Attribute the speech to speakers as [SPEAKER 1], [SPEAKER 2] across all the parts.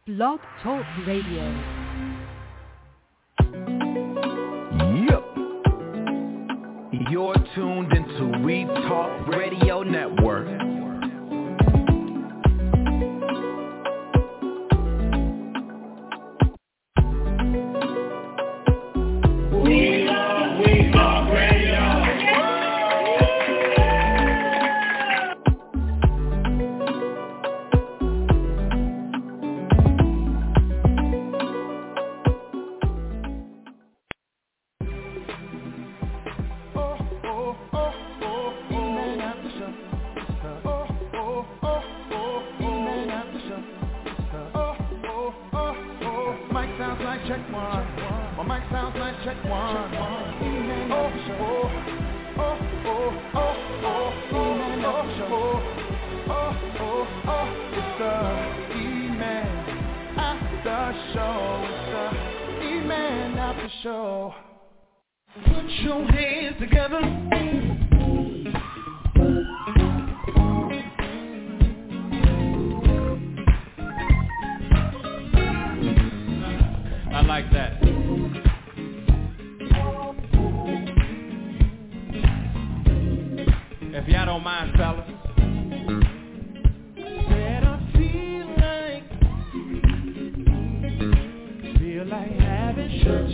[SPEAKER 1] Blog Talk Radio.
[SPEAKER 2] Yep. You're tuned into We Talk Radio Network.
[SPEAKER 3] We Talk Radio.
[SPEAKER 4] Put your hands together. I like that. If y'all don't mind, fellas. Said I feel like having church.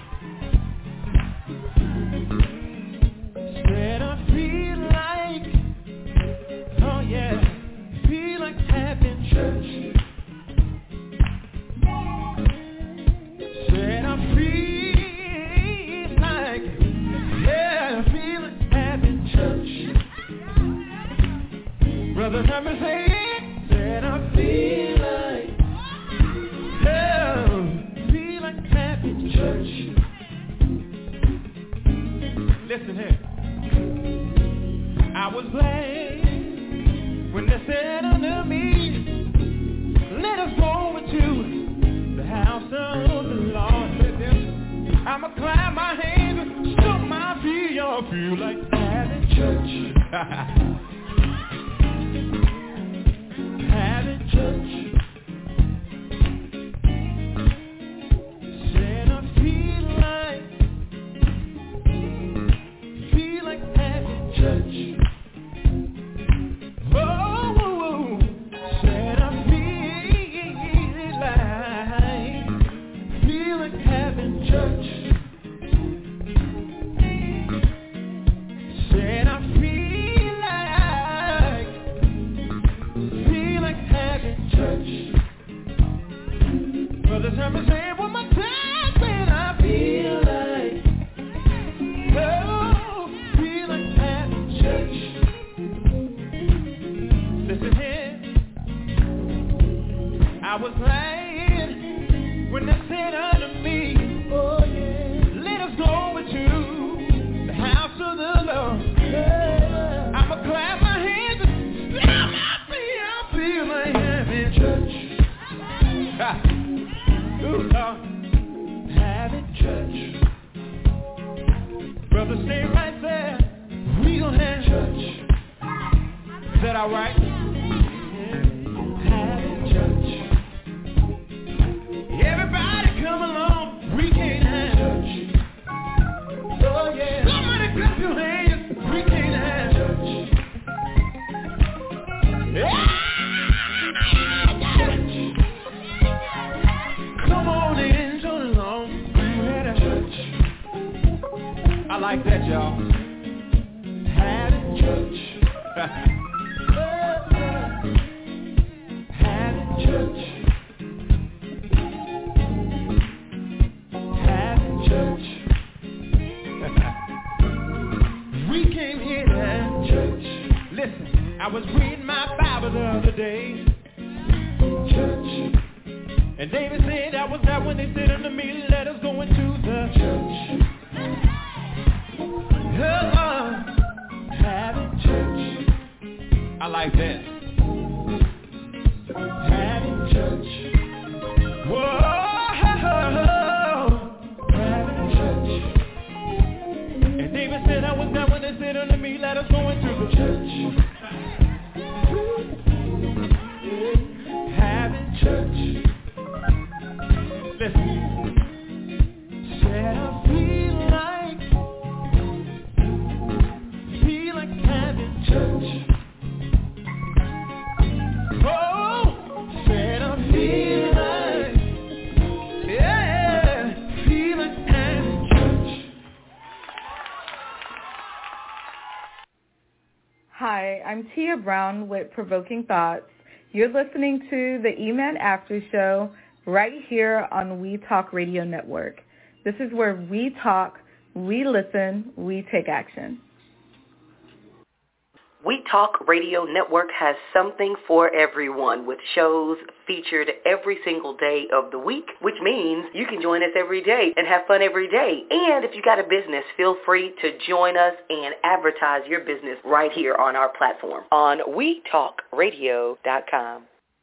[SPEAKER 4] Brother, let me say it. Said I feel like having church. Listen here. I was glad when they said unto me, let us go into the house of the Lord. I'ma clap my hands and stomp my feet. Y'all feel like having church. Having church. Said I feel like having church. Oh, said I feel like having church. Said I feel like having church. Brothers, let me say it one more time. Said I feel like having church. Listen here. I was glad when they said unto me, oh yeah, let us go into the house of the Lord. Yeah. I'ma clap my hands and stamp my feet. I feel like having church. Ooh, Lord. Having church. Brother, stay right there. We gon' have church. Is that alright? Having church. Everybody come along. We can't have church. Oh yeah. Somebody clap your hands. We can't have church. Yeah. Come on in, join along. We had a church. I like that, y'all. Having church. Having church. Having church. We came here to have church. Listen, I was reading my Bible the other day. Church. And David said I was there when they said unto me, let us go into the church. Having church. I like that. Having church. Whoa. Having church. And David said I was there when they said unto me, let us go into the church. Having church.
[SPEAKER 3] I'm Tia Brown with Provoking Thoughts. You're listening to the E-Man After Show right here on We Talk Radio Network. This is where we talk, we listen, we take action.
[SPEAKER 5] We Talk Radio Network has something for everyone with shows featured every single day of the week, which means you can join us every day and have fun every day. And if you got a business, feel free to join us and advertise your business right here on our platform on WeTalkRadio.com.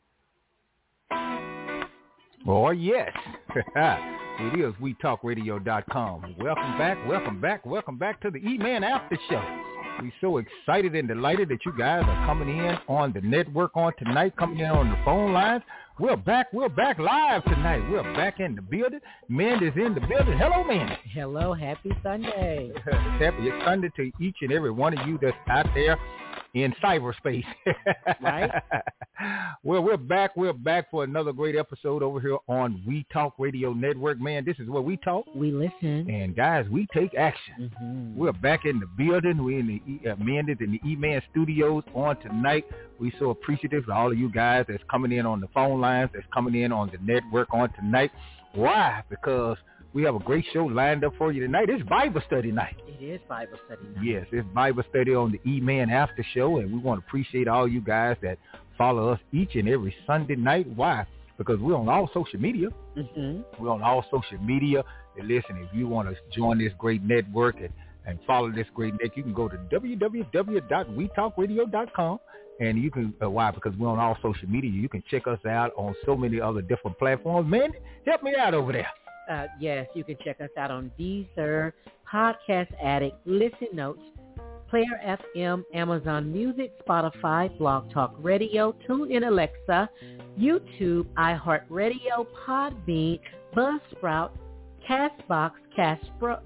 [SPEAKER 6] Oh, yes. It is WeTalkRadio.com. Welcome back to the E-Man After Show. We're so excited and delighted that you guys are coming in on the network on tonight, coming in on the phone lines. We're back live tonight. We're back in the building. Mandy's in the building. Hello, Mandy.
[SPEAKER 7] Hello, happy Sunday.
[SPEAKER 6] Happy Sunday to each and every one of you that's out there in cyberspace.
[SPEAKER 7] Right?
[SPEAKER 6] Well, we're back for another great episode over here on We Talk Radio Network. Man, this is where we talk.
[SPEAKER 7] We listen.
[SPEAKER 6] And guys, we take action.
[SPEAKER 7] Mm-hmm.
[SPEAKER 6] We're back in the building. We're in the Mandy's in the E-Man studios on tonight. We're so appreciative for all of you guys that's coming in on the phone lines, that's coming in on the network on tonight. Why? Because we have a great show lined up for you tonight. It's Bible study night.
[SPEAKER 7] It is Bible study night.
[SPEAKER 6] Yes, it's Bible study on the E-Man After Show, and we want to appreciate all you guys that follow us each and every Sunday night. Why? Because we're on all social media.
[SPEAKER 7] Mm-hmm.
[SPEAKER 6] We're on all social media. And listen, if you want to join this great network and follow this great network, you can go to www.wetalkradio.com. And you can, why? Because we're on all social media. You can check us out on so many other different platforms. Man, help me out over there.
[SPEAKER 7] Yes, you can check us out on Deezer, Podcast Addict, Listen Notes, Player FM, Amazon Music, Spotify, Blog Talk Radio, TuneIn Alexa, YouTube, iHeartRadio, Podbean, Buzzsprout, Castbox, Castro,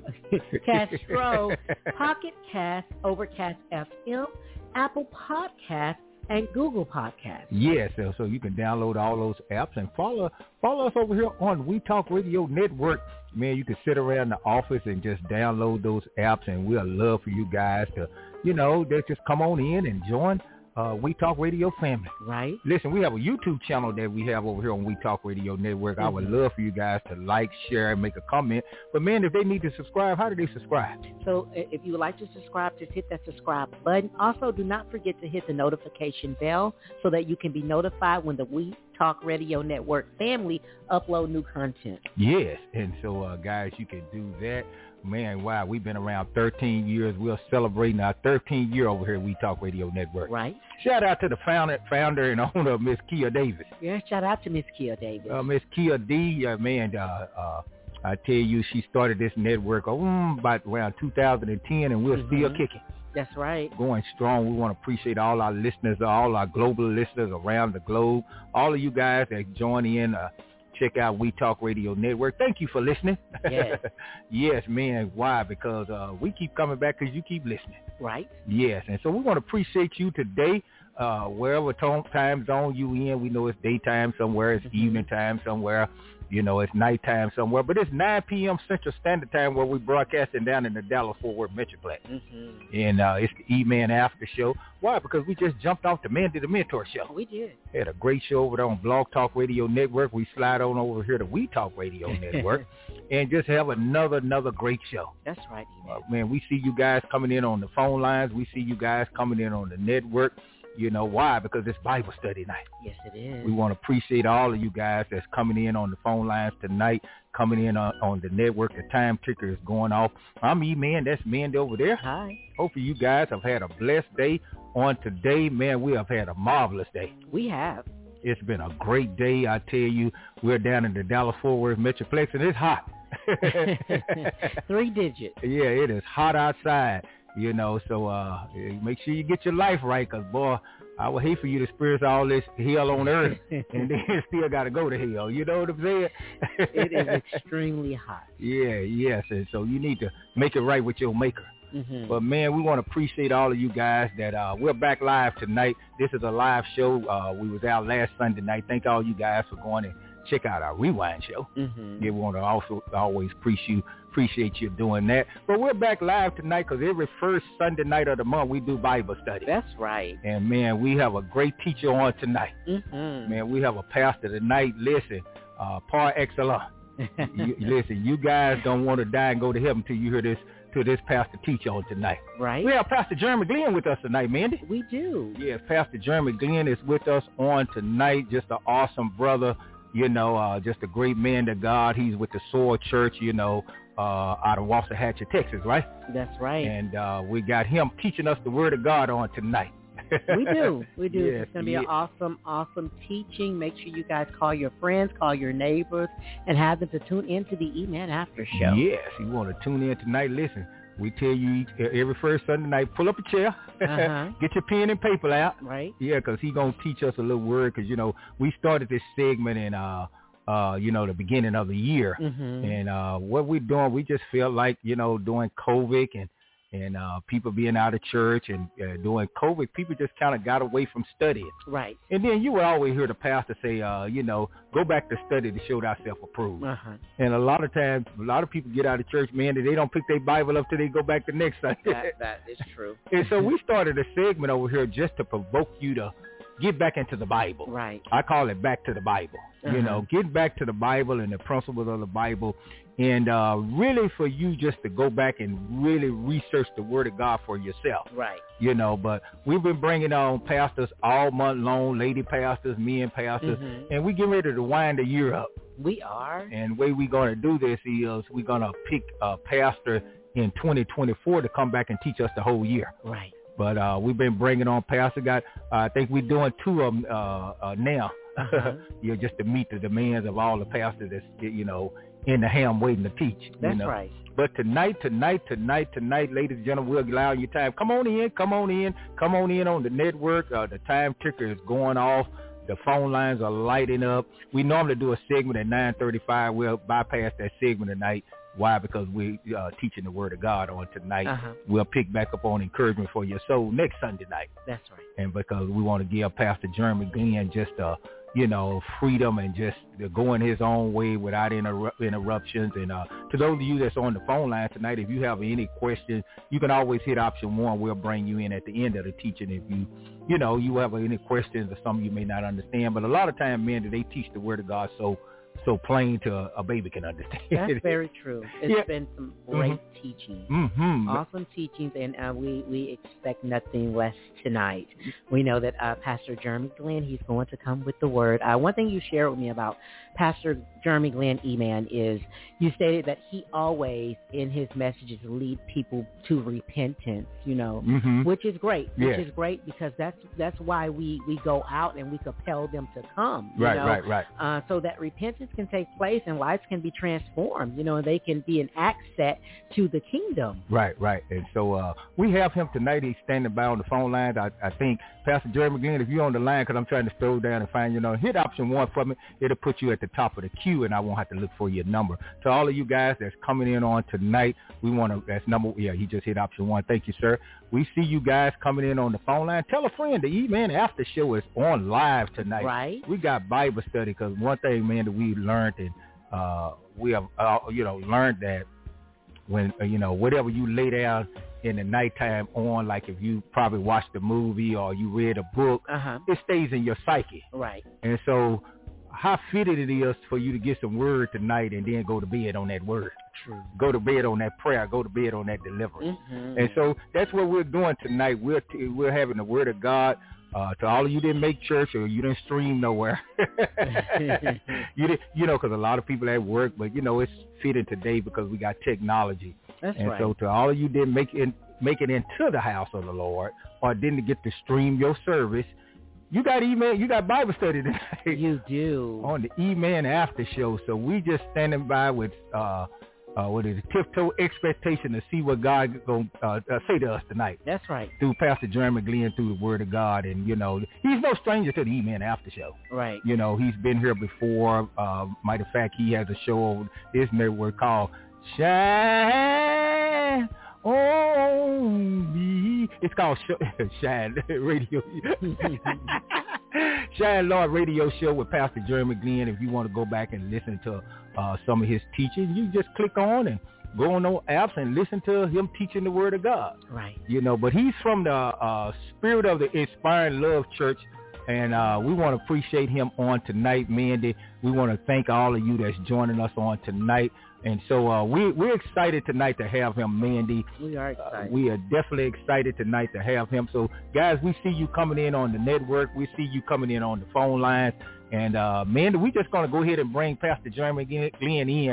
[SPEAKER 7] Pocket Cast, Overcast FM, Apple Podcasts, and Google Podcasts.
[SPEAKER 6] Yes, so you can download all those apps and follow us over here on We Talk Radio Network. Man, you can sit around the office and just download those apps, and we'll love for you guys to, just come on in and join We Talk Radio family.
[SPEAKER 7] Right.
[SPEAKER 6] Listen, we have a YouTube channel that we have over here on We Talk Radio Network. Mm-hmm. I would love for you guys to like, share, and make a comment. But, man, if they need to subscribe, how do they subscribe?
[SPEAKER 7] So if you would like to subscribe, just hit that subscribe button. Also, do not forget to hit the notification bell so that you can be notified when the We Talk Radio Network family upload new content.
[SPEAKER 6] Yes, and so, guys, you can do that. Man, wow, we've been around 13 years. We're celebrating our 13th year over here at We Talk Radio Network.
[SPEAKER 7] Right.
[SPEAKER 6] Shout out to the founder and owner of Miss Kia Davis.
[SPEAKER 7] Yeah, shout out to Miss Kia Davis.
[SPEAKER 6] Miss Kia D, man, I tell you, she started this network about around 2010, and we're still kicking.
[SPEAKER 7] That's right.
[SPEAKER 6] Going strong. We want to appreciate all our listeners, all our global listeners around the globe, all of you guys that join in. Check out We Talk Radio Network. Thank you for listening.
[SPEAKER 7] Yes.
[SPEAKER 6] Yes, man. Why? Because we keep coming back because you keep listening.
[SPEAKER 7] Right.
[SPEAKER 6] Yes. And so we want to appreciate you today, wherever time zone you in. We know it's daytime somewhere. It's evening time somewhere. It's nighttime somewhere. But it's 9 p.m. Central Standard Time where we're broadcasting down in the Dallas-Fort Worth Metroplex. Mm-hmm. And it's the E-Man After Show. Why? Because we just jumped off the Mandy the Mentor Show.
[SPEAKER 7] We did.
[SPEAKER 6] Had a great show over there on Blog Talk Radio Network. We slide on over here to We Talk Radio Network and just have another great show.
[SPEAKER 7] That's right,
[SPEAKER 6] man, we see you guys coming in on the phone lines. We see you guys coming in on the network. Why? Because it's Bible study night.
[SPEAKER 7] Yes, it is.
[SPEAKER 6] We want to appreciate all of you guys that's coming in on the phone lines tonight, coming in on the network. The time ticker is going off. I'm E-Man. That's Mandy over there.
[SPEAKER 7] Hi.
[SPEAKER 6] Hopefully you guys have had a blessed day on today. Man, we have had a marvelous day.
[SPEAKER 7] We have.
[SPEAKER 6] It's been a great day. I tell you, we're down in the Dallas-Fort Worth Metroplex, and it's hot.
[SPEAKER 7] 3 digits.
[SPEAKER 6] Yeah, it is hot outside. So make sure you get your life right, because, boy, I would hate for you to experience all this hell on earth and then still got to go to hell. You know what I'm saying?
[SPEAKER 7] It is extremely hot.
[SPEAKER 6] Yeah, yes. And so you need to make it right with your maker.
[SPEAKER 7] Mm-hmm.
[SPEAKER 6] But, man, we want to appreciate all of you guys that we're back live tonight. This is a live show. We was out last Sunday night. Thank all you guys for going and check out our Rewind show.
[SPEAKER 7] Mm-hmm.
[SPEAKER 6] Yeah, we want to also always appreciate you doing that. But we're back live tonight because every first Sunday night of the month we do Bible study.
[SPEAKER 7] That's right.
[SPEAKER 6] And, man, we have a great teacher on tonight.
[SPEAKER 7] Mm-hmm.
[SPEAKER 6] Man, we have a pastor tonight. Listen, par excellence. Listen, you guys don't want to die and go to heaven until you hear this pastor teach on tonight.
[SPEAKER 7] Right.
[SPEAKER 6] We have Pastor Jeremy Glenn with us tonight, Mandy.
[SPEAKER 7] We do.
[SPEAKER 6] Yes, Pastor Jeremy Glenn is with us on tonight. Just an awesome brother, just a great man to God. He's with the Soar Church, out of Waxahachie, Texas, right?
[SPEAKER 7] That's right.
[SPEAKER 6] And we got him teaching us the Word of God on tonight.
[SPEAKER 7] We do. Yes, it's going to be an awesome teaching. Make sure you guys call your friends, call your neighbors, and have them to tune into the E-Man After Show.
[SPEAKER 6] Yes, you want to tune in tonight. Listen, we tell you every first Sunday night, pull up a chair, get your pen and paper out.
[SPEAKER 7] Right.
[SPEAKER 6] Yeah, because he's going to teach us a little word because, we started this segment in, the beginning of the year.
[SPEAKER 7] Mm-hmm.
[SPEAKER 6] And what we're doing, we just feel like, during COVID and people being out of church and during COVID, people just kind of got away from studying.
[SPEAKER 7] Right.
[SPEAKER 6] And then you would always hear the pastor say, go back to study to show thyself approved. And a lot of times, a lot of people get out of church, man, and they don't pick their Bible up till they go back the next Sunday.
[SPEAKER 7] That is true.
[SPEAKER 6] And so we started a segment over here just to provoke you to get back into the Bible.
[SPEAKER 7] Right.
[SPEAKER 6] I call it back to the Bible. Get back to the Bible and the principles of the Bible. And really for you just to go back and really research the Word of God for yourself.
[SPEAKER 7] Right.
[SPEAKER 6] But we've been bringing on pastors all month long, lady pastors, men pastors, and we get ready to wind the year up.
[SPEAKER 7] We are. And
[SPEAKER 6] the way we're going to do this is we're going to pick a pastor in 2024 to come back and teach us the whole year.
[SPEAKER 7] Right.
[SPEAKER 6] But we've been bringing on pastor. I think we're doing 2 of them now. Just to meet the demands of all the pastors that's, in the ham waiting to teach.
[SPEAKER 7] That's right.
[SPEAKER 6] But tonight, ladies and gentlemen, we'll allow you time. Come on in on the network. The time ticker is going off. The phone lines are lighting up. We normally do a segment at 9:35. We'll bypass that segment tonight. Why? Because we're teaching the Word of God on tonight. We'll pick back up on encouragement for your soul next Sunday night.
[SPEAKER 7] That's right.
[SPEAKER 6] And because we want to give Pastor Jeremy Glenn just freedom and just going his own way without interruptions. And to those of you that's on the phone line tonight, if you have any questions, you can always hit option 1. We'll bring you in at the end of the teaching if you have any questions or something you may not understand. But a lot of times, men, they teach the Word of God so plain to a baby can understand.
[SPEAKER 7] That's very true. It's been some great teachings, awesome teachings, and we expect nothing less tonight. We know that Pastor Jeremy Glenn, he's going to come with the word. One thing you shared with me about Pastor Jeremy Glenn, E-Man, is you stated that he always, in his messages, lead people to repentance, which is great. Which is great because that's why we go out and we compel them to come.
[SPEAKER 6] Right.
[SPEAKER 7] So that repentance can take place and lives can be transformed, and they can be an access to the kingdom. Right.
[SPEAKER 6] And so we have him tonight. He's standing by on the phone line. I think, Pastor Jeremy Glenn, if you're on the line, because I'm trying to scroll down and find hit option 1 for me. It'll put you at the top of the queue, and I won't have to look for your number. To all of you guys that's coming in on tonight, we want to, that's number, he just hit option 1. Thank you, sir. We see you guys coming in on the phone line. Tell a friend, the E-Man After Show is on live tonight.
[SPEAKER 7] Right.
[SPEAKER 6] We got Bible study, because one thing, man, that we learned, and we have, learned that when, whatever you lay down in the nighttime on, like if you probably watched a movie or you read a book, it stays in your psyche.
[SPEAKER 7] Right.
[SPEAKER 6] And so how fitted it is for you to get some word tonight and then go to bed on that word.
[SPEAKER 7] True.
[SPEAKER 6] Go to bed on that prayer. Go to bed on that deliverance. And so that's what we're doing tonight. We're having the Word of God. To all of you didn't make church or you didn't stream nowhere, because a lot of people at work, but it's fitting today because we got technology.
[SPEAKER 7] That's
[SPEAKER 6] and
[SPEAKER 7] right.
[SPEAKER 6] So to all of you didn't make it into the house of the Lord or didn't get to stream your service, you got email, you got Bible study tonight.
[SPEAKER 7] You do.
[SPEAKER 6] On the E-Man After Show. So we just standing by with tiptoe expectation to see what God going to say to us tonight.
[SPEAKER 7] That's right.
[SPEAKER 6] Through Pastor Jeremy Glenn, through the Word of God. And, he's no stranger to the E-Man After Show.
[SPEAKER 7] Right.
[SPEAKER 6] He's been here before. Matter of fact, he has a show on this network called Shine On Me. It's called Shine Radio. Shine Lord Radio Show with Pastor Jeremy Glenn. If you want to go back and listen to some of his teaching, you just click on and go on those apps and listen to him teaching the Word of God.
[SPEAKER 7] Right.
[SPEAKER 6] You know, but he's from the Spirit of the Inspiring Love Church, and we want to appreciate him on tonight, Mandy. We want to thank all of you that's joining us on tonight. And so we're excited tonight to have him, Mandy.
[SPEAKER 7] We are excited.
[SPEAKER 6] We are definitely excited tonight to have him. So, guys, we see you coming in on the network. We see you coming in on the phone lines. And, Mandy, we're just going to go ahead and bring Pastor Jeremy Glenn in.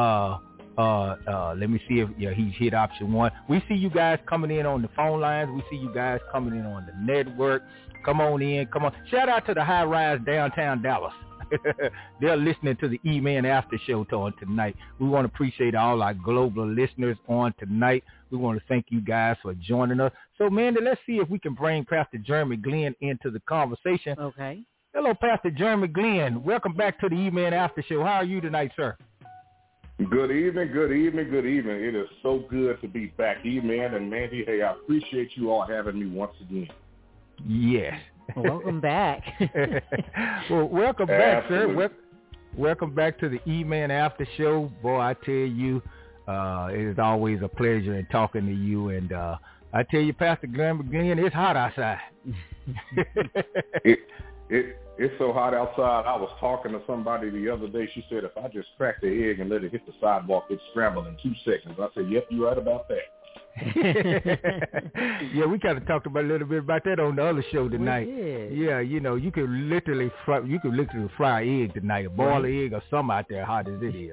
[SPEAKER 6] Let me see if he's hit option 1. We see you guys coming in on the phone lines. We see you guys coming in on the network. Come on in. Come on. Shout out to the High Rise downtown Dallas. They're listening to the E-Man After Show on tonight. We want to appreciate all our global listeners on tonight. We want to thank you guys for joining us. So, Mandy, let's see if we can bring Pastor Jeremy Glenn into the conversation.
[SPEAKER 7] Okay.
[SPEAKER 6] Hello, Pastor Jeremy Glenn. Welcome back to the E-Man After Show. How are you tonight, sir?
[SPEAKER 8] Good evening, good evening, good evening. It is so good to be back, E-Man and Mandy. Hey, I appreciate you all having me once again.
[SPEAKER 6] Yes.
[SPEAKER 7] Welcome back.
[SPEAKER 6] Well, welcome back, sir. Welcome back to the E-Man After Show. Boy, I tell you, it is always a pleasure in talking to you. And I tell you, Pastor Glenn, it's hot outside.
[SPEAKER 8] It's so hot outside. I was talking to somebody the other day. She said, if I just crack the egg and let it hit the sidewalk, it's scrambled in 2 seconds. I said, yep, you're right about that.
[SPEAKER 6] Yeah, we kind of talked about a little bit about that on the other show tonight. Yeah, you know, you could literally fry an egg tonight, a boiled egg or something out there, hot as it is.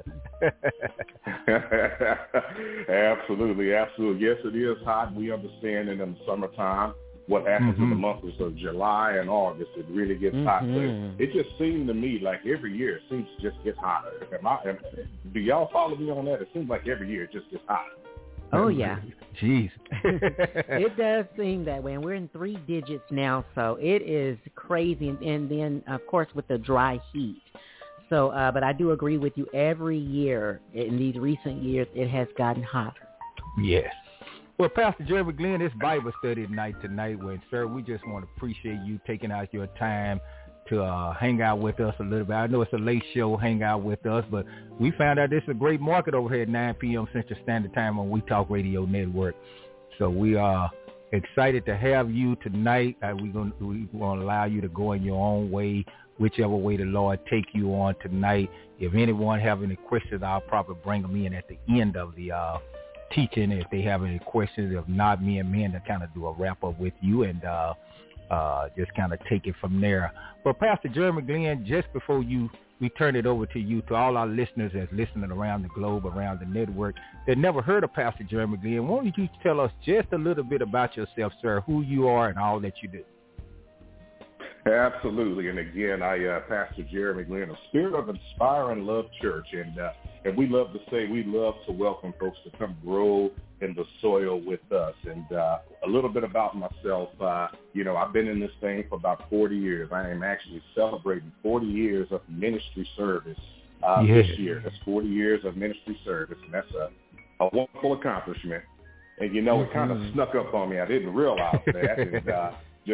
[SPEAKER 8] Absolutely. Yes, it is hot. We understand in the summertime what happens in the months of July and August. It really gets hot. But it just seemed to me like every year it seems to just get hotter. Do y'all follow me on that? It seems like every year it just gets hotter.
[SPEAKER 7] Oh, yeah.
[SPEAKER 6] Jeez.
[SPEAKER 7] It does seem that way. And we're in 3 digits now, so it is crazy. And then, of course, with the dry heat. So, but I do agree with you. Every year in these recent years, it has gotten hotter.
[SPEAKER 6] Yes. Well, Pastor Jeremy Glenn, it's Bible study night tonight. Sir, we just want to appreciate you taking out your time to hang out with us a little bit. I know it's a late show, hang out with us, but we found out this is a great market over here at 9 p.m. Central Standard Time on We Talk Radio Network. So we are excited to have you tonight. We want to allow you to go in your own way, whichever way the Lord take you on tonight. If anyone have any questions, I'll probably bring them in at the end of the teaching if they have any questions. If not, me and Amanda kind of do a wrap-up with you and just kind of take it from there. But Pastor Jeremy Glenn, just before we turn it over to you, to all our listeners that's listening around the globe, around the network, that never heard of Pastor Jeremy Glenn, why don't you tell us just a little bit about yourself, sir, who you are and all that you do?
[SPEAKER 8] Absolutely. And again, Pastor Jeremy Glenn, a Spirit of Inspiring Love Church. And we love to say we love to welcome folks to come grow in the soil with us. And a little bit about myself, I've been in this thing for about 40 years. I am actually celebrating 40 years of ministry service this year. That's 40 years of ministry service, and that's a wonderful accomplishment. And, it kind of snuck up on me. I didn't realize that. And,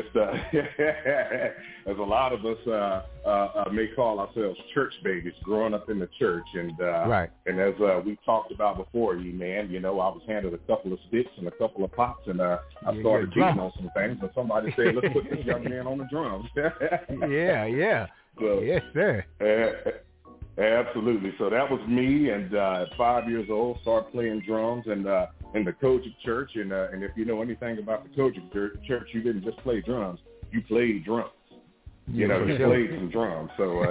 [SPEAKER 8] as a lot of us may call ourselves church babies, growing up in the church, and
[SPEAKER 6] right.
[SPEAKER 8] And as we talked about before, I was handed a couple of sticks and a couple of pots, and I started beating on some things, and somebody said, "Let's put this young man on the drums."
[SPEAKER 6] Yeah. So, yes, sir.
[SPEAKER 8] Absolutely. So that was me, and at 5 years old, started playing drums in the Kojic Church. And if you know anything about the Kojic Church, you didn't just play drums; you played drums. You played some drums. So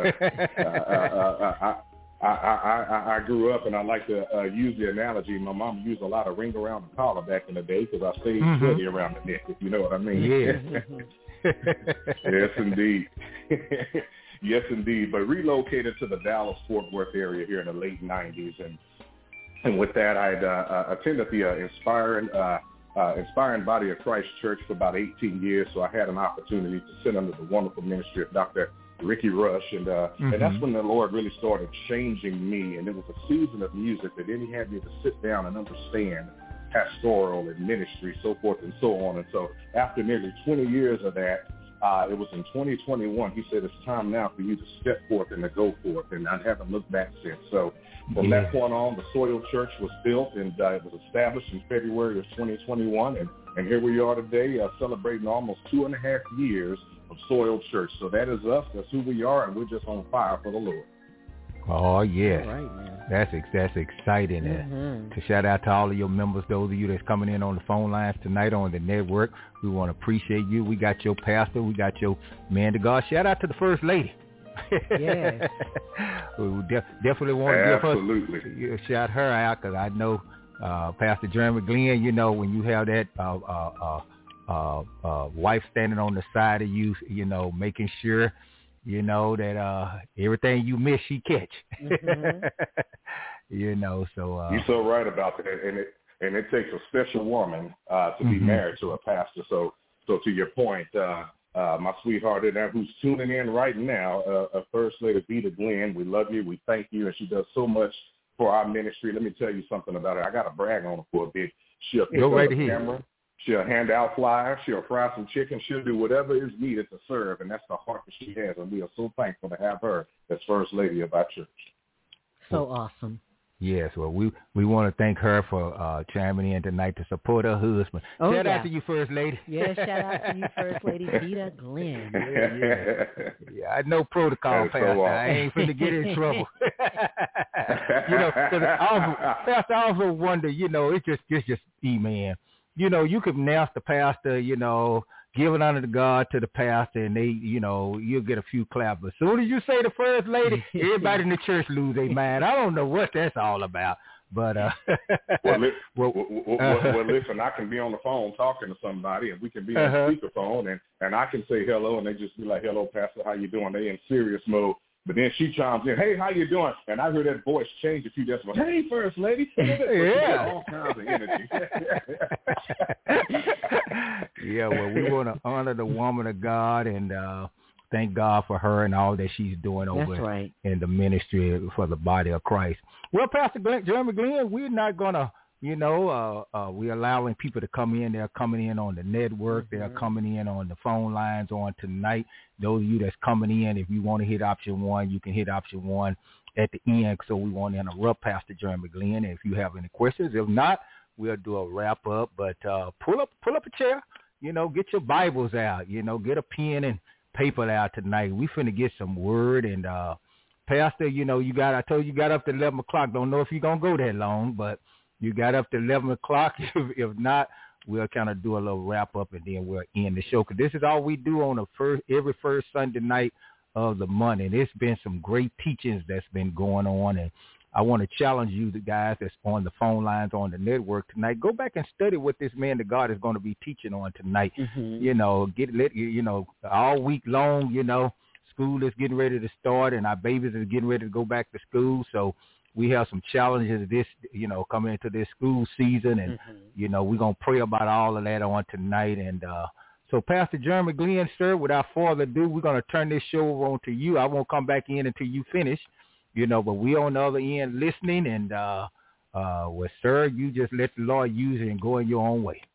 [SPEAKER 8] I grew up, and I like to use the analogy. My mom used a lot of ring around the collar back in the day because I stayed steady around the neck, if you know what I mean.
[SPEAKER 6] Yeah.
[SPEAKER 8] Yes, indeed. Yes, indeed. But relocated to the Dallas-Fort Worth area here in the late 90s. And with that, I'd attended the Inspiring Body of Christ Church for about 18 years. So I had an opportunity to sit under the wonderful ministry of Dr. Ricky Rush. And that's when the Lord really started changing me. And it was a season of music that then he had me to sit down and understand pastoral and ministry, so forth and so on. And so after nearly 20 years of that, It was in 2021. He said, it's time now for you to step forth and to go forth, and I haven't looked back since. So from that point on, the Soil Church was built, and it was established in February of 2021, and here we are today celebrating almost 2.5 years of Soil Church. So that is us. That's who we are, and we're just on fire for the Lord.
[SPEAKER 6] Oh, yes.
[SPEAKER 7] All right, man.
[SPEAKER 6] That's exciting. To shout out to all of your members, those of you that's coming in on the phone lines tonight on the network. We want to appreciate you. We got your pastor. We got your man to God. Shout out to the First Lady.
[SPEAKER 7] Yes.
[SPEAKER 6] We definitely want to give her, shout her out, because I know Pastor Jeremy Glenn, you know, when you have that wife standing on the side of you, you know, making sure, you know, that everything you miss, she catch. You know, so
[SPEAKER 8] you're so right about that, and it takes a special woman to be married to a pastor. So to your point, my sweetheart in there who's tuning in right now, First Lady Vita Glenn, we love you, we thank you, and she does so much for our ministry. Let me tell you something about her. I got to brag on her for a bit. She'll pick up the camera. She'll hand out flyers. She'll fry some chicken. She'll do whatever is needed to serve, and that's the heart that she has, and we are so thankful to have her as First Lady of our church.
[SPEAKER 7] So awesome.
[SPEAKER 6] Yes, well, we want to thank her for chiming in tonight to support her husband. Shout out to you, First Lady.
[SPEAKER 7] Yeah, shout out to you, First Lady Vita Glenn.
[SPEAKER 6] Yeah, I know protocol, Pastor. So I ain't finna get in trouble. You know, Pastor, I also wonder, you know, it's just man. You know, you could announce the pastor, you know, give it honor to God to the pastor, and they, you know, you'll get a few claps. But as soon as you say the First Lady, everybody in the church lose their mind. I don't know what that's all about. But
[SPEAKER 8] well, listen, I can be on the phone talking to somebody, and we can be on speakerphone, and I can say hello, and they just be like, "Hello, Pastor, how you doing?" They in serious mode. But then she chimes in, "Hey, how you doing?" And I hear that voice change a few decibels. "Hey, First Lady." Yeah. All kinds of energy.
[SPEAKER 6] Yeah, well, we want to honor the woman of God and thank God for her and all that she's doing over in the ministry for the body of Christ. Well, Pastor Jeremy Glenn, we're not going to, you know, we're allowing people to come in. They're coming in on the network. They're coming in on the phone lines on tonight. Those of you that's coming in, if you want to hit option 1, you can hit option 1 at the end. So we want to interrupt Pastor Jeremy Glenn. If you have any questions, if not, we'll do a wrap up. But pull up a chair. You know, get your Bibles out. You know, get a pen and paper out tonight. We finna get some word. And Pastor, you know, I told you got up to 11 o'clock. Don't know if you're gonna go that long, but you got up to 11 o'clock. If not, we'll kind of do a little wrap up and then we'll end the show. Because this is all we do on every first Sunday night of the month. And it's been some great teachings that's been going on. And I want to challenge you, the guys that's on the phone lines on the network tonight. Go back and study what this man to God is going to be teaching on tonight. You know, you know, all week long, you know, school is getting ready to start and our babies are getting ready to go back to school. So we have some challenges this, you know, coming into this school season. And, you know, we're going to pray about all of that on tonight. And so Pastor Jeremy Glenn, sir, without further ado, we're going to turn this show over on to you. I won't come back in until you finish. You know, but we on the other end listening, and well, sir, you just let the Lord use it and go in your own way.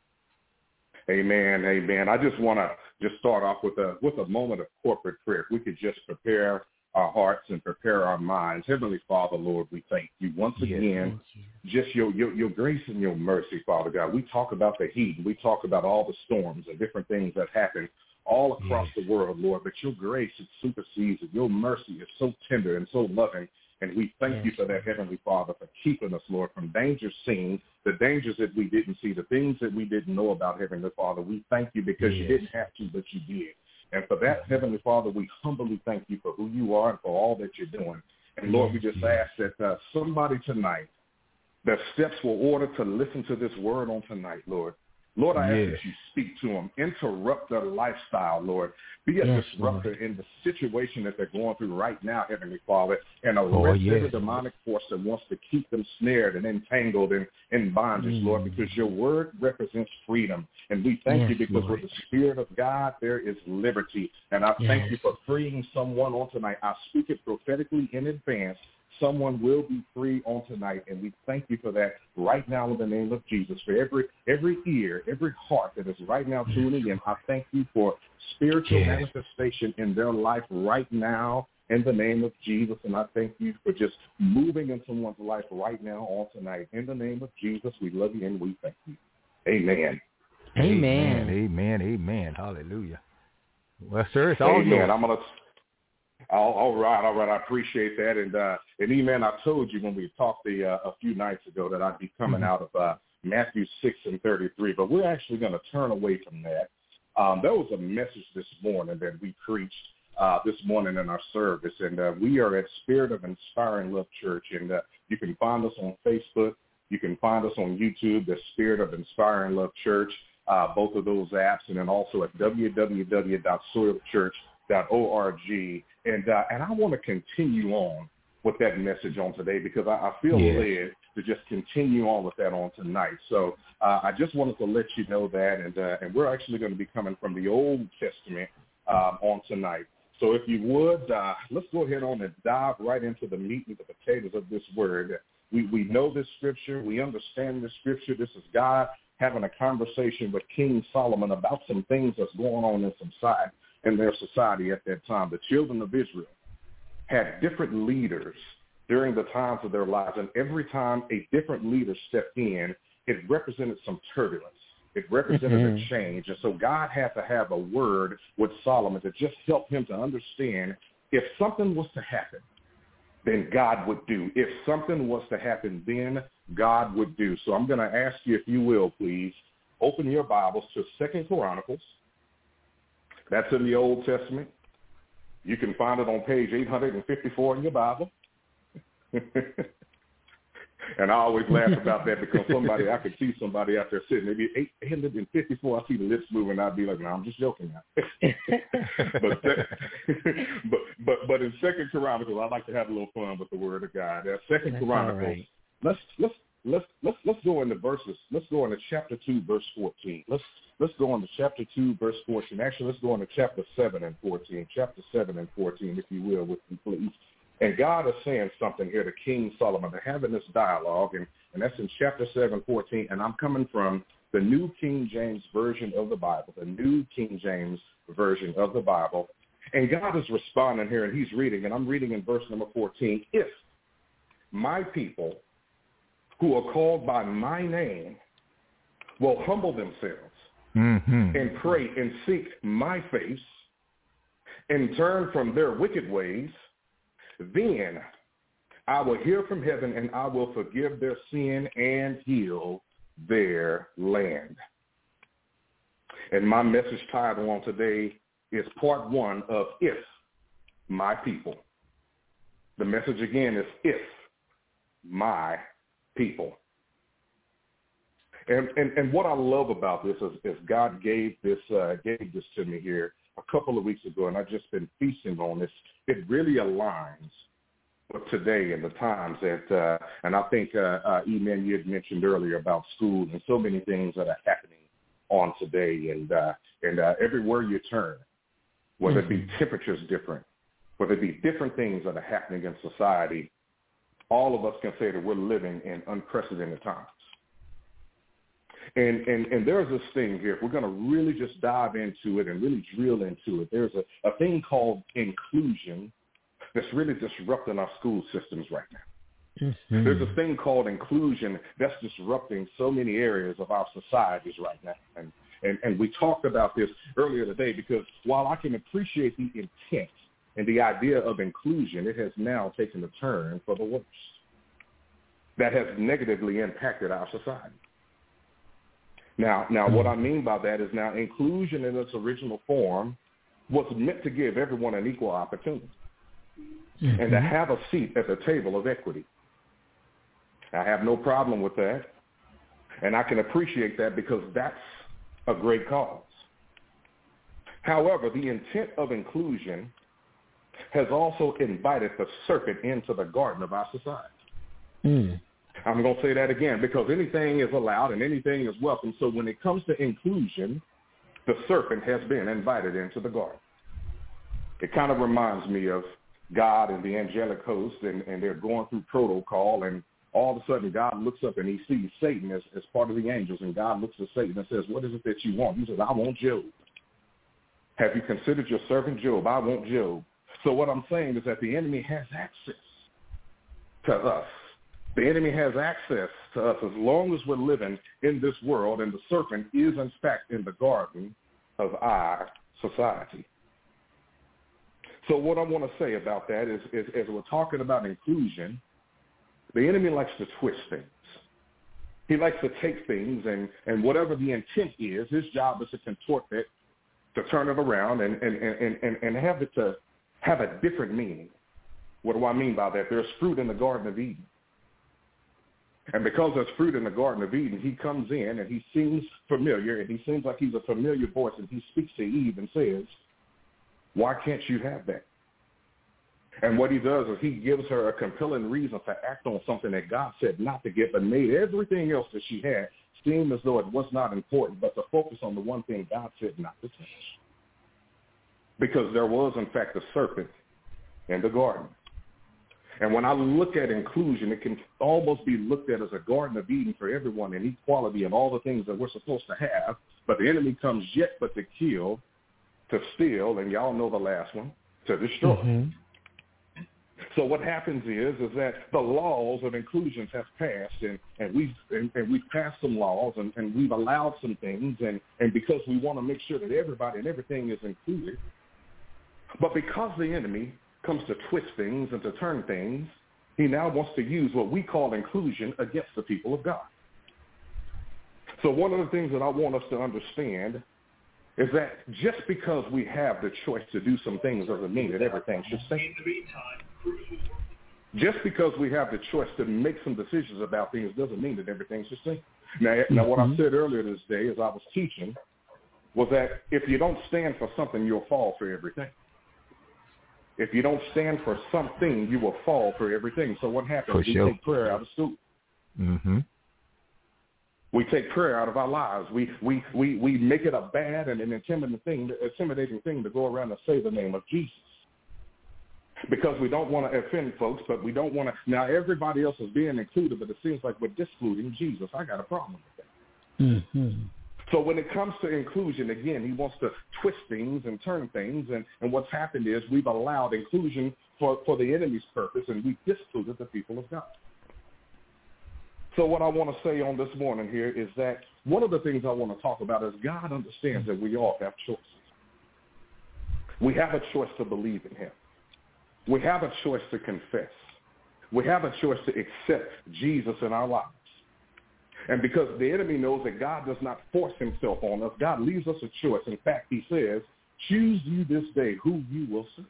[SPEAKER 8] Amen, amen. I just want to just start off with a moment of corporate prayer. If we could just prepare our hearts and prepare our minds. Heavenly Father, Lord, we thank you once again. Just your grace and your mercy, Father God. We talk about the heat. We talk about all the storms and different things that happen all across the world, Lord, but your grace, it supersedes it. Your mercy is so tender and so loving, and we thank you for that, Heavenly Father, for keeping us, Lord, from dangers seen, the dangers that we didn't see, the things that we didn't know about, Heavenly Father. We thank you because you didn't have to, but you did. And for that, Heavenly Father, we humbly thank you for who you are and for all that you're doing. And, Lord, we just ask that somebody tonight, that steps were ordered to listen to this word on tonight, Lord. Lord, I ask that you speak to them, interrupt their lifestyle, Lord. Be a disruptor in the situation that they're going through right now, Heavenly Father, and arrest every demonic force that wants to keep them snared and entangled in bondage, Lord, because your word represents freedom. And we thank you because with the Spirit of God, there is liberty. And I thank you for freeing someone on tonight. I speak it prophetically in advance. someone will be free on tonight, and we thank you for that right now in the name of Jesus. For every ear, every heart that is right now tuning in, I thank you for spiritual manifestation in their life right now in the name of Jesus. And I thank you for just moving in someone's life right now on tonight. In the name of Jesus, we love you and we thank you. Amen.
[SPEAKER 7] Amen.
[SPEAKER 6] Amen. Amen. Hallelujah. Well, sir, it's all yours.
[SPEAKER 8] All right. I appreciate that. And amen, I told you when we talked a few nights ago that I'd be coming out of Matthew 6:33, but we're actually going to turn away from that. There was a message this morning that we preached this morning in our service, and we are at Spirit of Inspiring Love Church, and you can find us on Facebook. You can find us on YouTube, the Spirit of Inspiring Love Church, both of those apps, and then also at www.soilchurch.org. And I want to continue on with that message on today because I feel led to just continue on with that on tonight. So I just wanted to let you know that, and we're actually going to be coming from the Old Testament on tonight. So if you would, let's go ahead on and dive right into the meat and the potatoes of this word. We know this scripture. We understand this scripture. This is God having a conversation with King Solomon about some things that's going on in their society at that time. The children of Israel had different leaders during the times of their lives, and every time a different leader stepped in, it represented some turbulence. It represented a change. And so God had to have a word with Solomon to just help him to understand if something was to happen, then God would do. If something was to happen, then God would do. So I'm going to ask you, if you will, please, open your Bibles to 2 Chronicles. That's in the Old Testament. You can find it on page 854 in your Bible. And I always laugh about that because I could see somebody out there sitting, maybe 854, I see the lips moving, I'd be like, no, I'm just joking now. but in 2 Chronicles, I like to have a little fun with the word of God. 2 Chronicles, let's go into verses. Let's go into chapter 2, verse 14. Let's go into chapter 2, verse 14. Actually, let's go into chapter 7 and 14. Chapter 7 and 14, if you will, with me, please. And God is saying something here to King Solomon. They're having this dialogue, and that's in chapter 7, 14. And I'm coming from the New King James Version of the Bible, the New King James Version of the Bible. And God is responding here, and he's reading, and I'm reading in verse number 14. If my people who are called by my name will humble themselves and pray and seek my face and turn from their wicked ways, then I will hear from heaven and I will forgive their sin and heal their land. And my message title on today is part 1 of If My People. The message again is If My People. And what I love about this is God gave this to me here a couple of weeks ago, and I've just been feasting on this. It really aligns with today and the times that, and I think, Eman, you had mentioned earlier about school and so many things that are happening on today, and everywhere you turn, whether it be temperatures different, whether it be different things that are happening in society, all of us can say that we're living in unprecedented times. And there's this thing here. If we're going to really just dive into it and really drill into it, there's a thing called inclusion that's really disrupting our school systems right now. There's a thing called inclusion that's disrupting so many areas of our societies right now. And we talked about this earlier today because while I can appreciate the intent and the idea of inclusion, it has now taken a turn for the worse. That has negatively impacted our society. Now, what I mean by that is now inclusion in its original form was meant to give everyone an equal opportunity and to have a seat at the table of equity. I have no problem with that, and I can appreciate that because that's a great cause. However, the intent of inclusion has also invited the serpent into the garden of our society. I'm going to say that again because anything is allowed and anything is welcome. So when it comes to inclusion, the serpent has been invited into the garden. It kind of reminds me of God and the angelic host, and they're going through protocol, and all of a sudden God looks up and he sees Satan as part of the angels, and God looks at Satan and says, what is it that you want? He says, I want Job. Have you considered your servant Job? I want Job. So what I'm saying is that the enemy has access to us. The enemy has access to us as long as we're living in this world, and the serpent is, in fact, in the garden of our society. So what I want to say about that is as we're talking about inclusion, the enemy likes to twist things. He likes to take things, and whatever the intent is, his job is to contort it, to turn it around, and have it to have a different meaning. What do I mean by that? There's fruit in the Garden of Eden. And because there's fruit in the Garden of Eden, he comes in and he seems familiar, and he seems like he's a familiar voice, and he speaks to Eve and says, why can't you have that? And what he does is he gives her a compelling reason to act on something that God said not to get, but made everything else that she had seem as though it was not important, but to focus on the one thing God said not to touch. Because there was, in fact, a serpent in the garden. And when I look at inclusion, it can almost be looked at as a Garden of Eden for everyone, and equality and all the things that we're supposed to have. But the enemy comes yet but to kill, to steal, and y'all know the last one, to destroy. Mm-hmm. So what happens is that the laws of inclusion have passed, and we've passed some laws, and we've allowed some things, and because we want to make sure that everybody and everything is included. But because the enemy comes to twist things and to turn things, he now wants to use what we call inclusion against the people of God. So one of the things that I want us to understand is that just because we have the choice to do some things doesn't mean that everything should stay. Just because we have the choice to make some decisions about things doesn't mean that everything should stay. Now what I said earlier this day as I was teaching was that if you don't stand for something, you'll fall for everything. If you don't stand for something, you will fall for everything. So what happens? We take prayer out of school. Mm-hmm. We take prayer out of our lives. We make it a bad and an intimidating thing to go around and say the name of Jesus. Because we don't want to offend folks, but we don't want to. Now, everybody else is being included, but it seems like we're excluding Jesus. I got a problem with that. Mm-hmm. So when it comes to inclusion, again, he wants to twist things and turn things, and what's happened is we've allowed inclusion for the enemy's purpose, and we've excluded the people of God. So what I want to say on this morning here is that one of the things I want to talk about is God understands that we all have choices. We have a choice to believe in him. We have a choice to confess. We have a choice to accept Jesus in our lives. And because the enemy knows that God does not force himself on us, God leaves us a choice. In fact, he says, choose you this day who you will serve.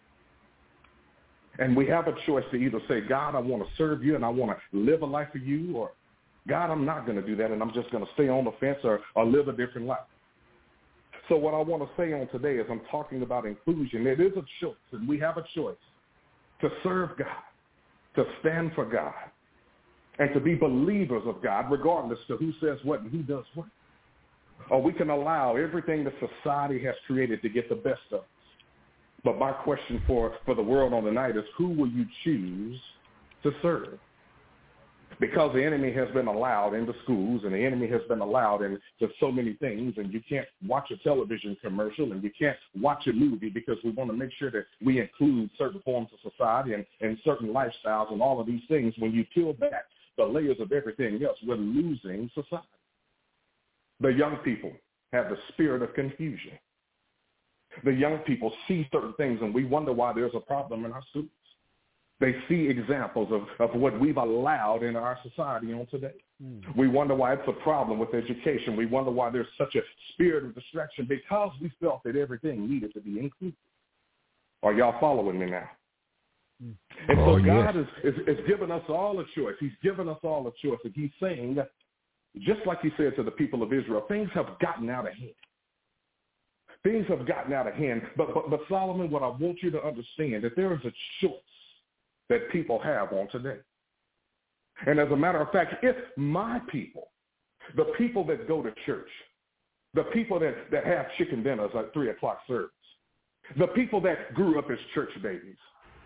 [SPEAKER 8] And we have a choice to either say, God, I want to serve you and I want to live a life for you, or God, I'm not going to do that and I'm just going to stay on the fence or live a different life. So what I want to say on today is I'm talking about inclusion. It is a choice, and we have a choice to serve God, to stand for God, and to be believers of God, regardless to who says what and who does what. Or we can allow everything that society has created to get the best of us. But my question for the world on the night is, who will you choose to serve? Because the enemy has been allowed into schools, and the enemy has been allowed into so many things, and you can't watch a television commercial and you can't watch a movie because we want to make sure that we include certain forms of society and certain lifestyles and all of these things. When you peel back the layers of everything else, we're losing society. The young people have the spirit of confusion. The young people see certain things, and we wonder why there's a problem in our schools. They see examples of what we've allowed in our society on today. We wonder why it's a problem with education. We wonder why there's such a spirit of distraction, because we felt that everything needed to be included. Are y'all following me now? And so God is giving us all a choice. He's given us all a choice. And he's saying, just like he said to the people of Israel, things have gotten out of hand. Things have gotten out of hand. But Solomon, what I want you to understand, that there is a choice that people have on today. And as a matter of fact, if my people, the people that go to church, the people that have chicken dinners at 3 o'clock service, the people that grew up as church babies,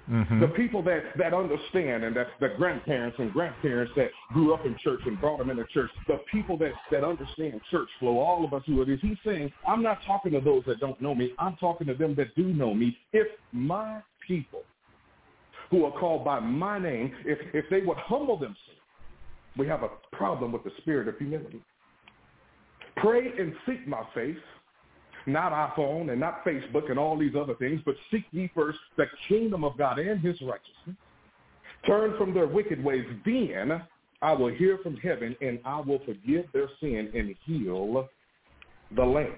[SPEAKER 8] The people that understand, and the grandparents that grew up in church and brought them into church, the people that understand church flow, all of us who it is. He's saying, I'm not talking to those that don't know me. I'm talking to them that do know me. If my people who are called by my name, if they would humble themselves, we have a problem with the spirit of humility. Pray and seek my face. Not iPhone and not Facebook and all these other things, but seek ye first the kingdom of God and his righteousness. Turn from their wicked ways. Then I will hear from heaven and I will forgive their sin and heal the land.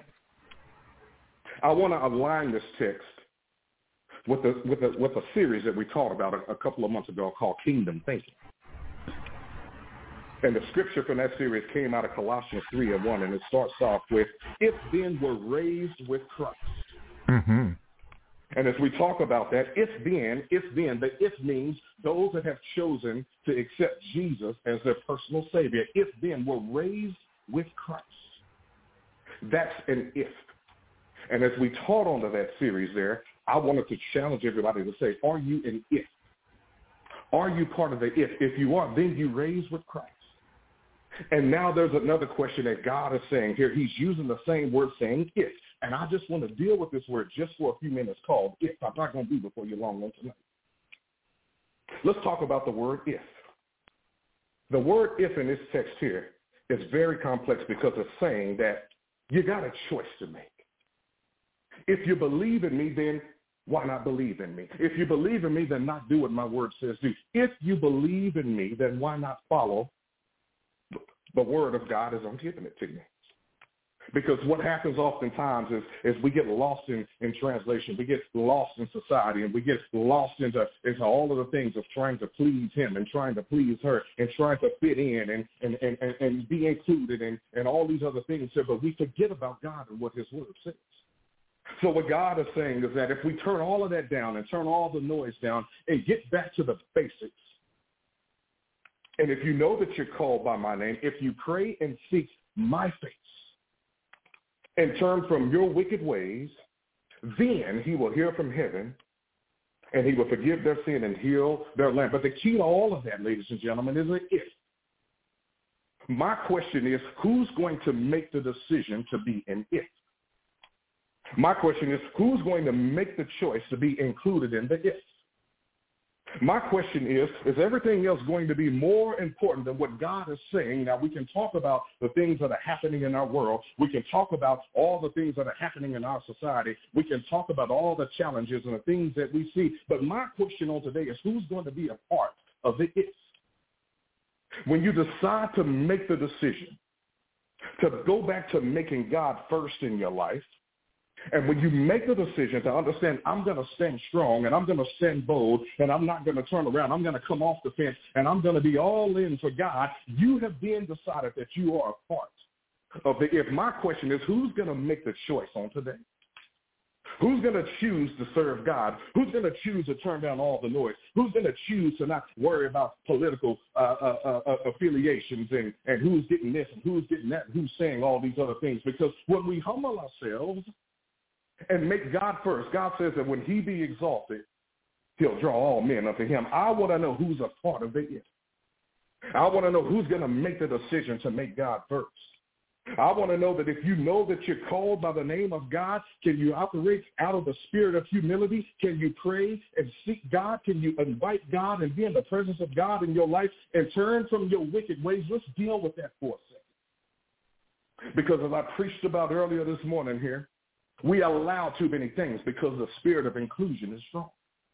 [SPEAKER 8] I want to align this text with a series that we taught about a couple of months ago called Kingdom Thinking. And the scripture from that series came out of Colossians 3:1, and it starts off with, if then we're raised with Christ. Mm-hmm. And as we talk about that, if then, the if means those that have chosen to accept Jesus as their personal Savior. If then we're raised with Christ. That's an if. And as we taught onto that series there, I wanted to challenge everybody to say, are you an if? Are you part of the if? If you are, then you raised with Christ. And now there's another question that God is saying here. He's using the same word saying if. And I just want to deal with this word just for a few minutes called if. I'm not going to be before you long on tonight. Let's talk about the word if. The word if in this text here is very complex because it's saying that you got a choice to make. If you believe in me, then why not believe in me? If you believe in me, then not do what my word says do. If you believe in me, then why not follow the word of God as I'm giving it to you? Because what happens oftentimes is we get lost in translation. We get lost in society, and we get lost into all of the things of trying to please him and trying to please her and trying to fit in and be included and all these other things. But we forget about God and what his word says. So what God is saying is that if we turn all of that down and turn all the noise down and get back to the basics, and if you know that you're called by my name, if you pray and seek my face and turn from your wicked ways, then he will hear from heaven and he will forgive their sin and heal their land. But the key to all of that, ladies and gentlemen, is an if. My question is, who's going to make the decision to be an if? My question is, who's going to make the choice to be included in the if? My question is everything else going to be more important than what God is saying? Now, we can talk about the things that are happening in our world. We can talk about all the things that are happening in our society. We can talk about all the challenges and the things that we see. But my question on today is, who's going to be a part of the if? When you decide to make the decision to go back to making God first in your life, and when you make the decision to understand, I'm going to stand strong and I'm going to stand bold and I'm not going to turn around, I'm going to come off the fence and I'm going to be all in for God, you have then decided that you are a part of the if. My question is, who's going to make the choice on today? Who's going to choose to serve God? Who's going to choose to turn down all the noise? Who's going to choose to not worry about political affiliations and who's getting this and who's getting that and who's saying all these other things? Because when we humble ourselves and make God first, God says that when he be exalted, he'll draw all men unto him. I want to know who's a part of it. I want to know who's going to make the decision to make God first. I want to know that if you know that you're called by the name of God, can you operate out of the spirit of humility? Can you pray and seek God? Can you invite God and be in the presence of God in your life and turn from your wicked ways? Let's deal with that for a second. Because as I preached about earlier this morning here, we allow too many things because the spirit of inclusion is strong.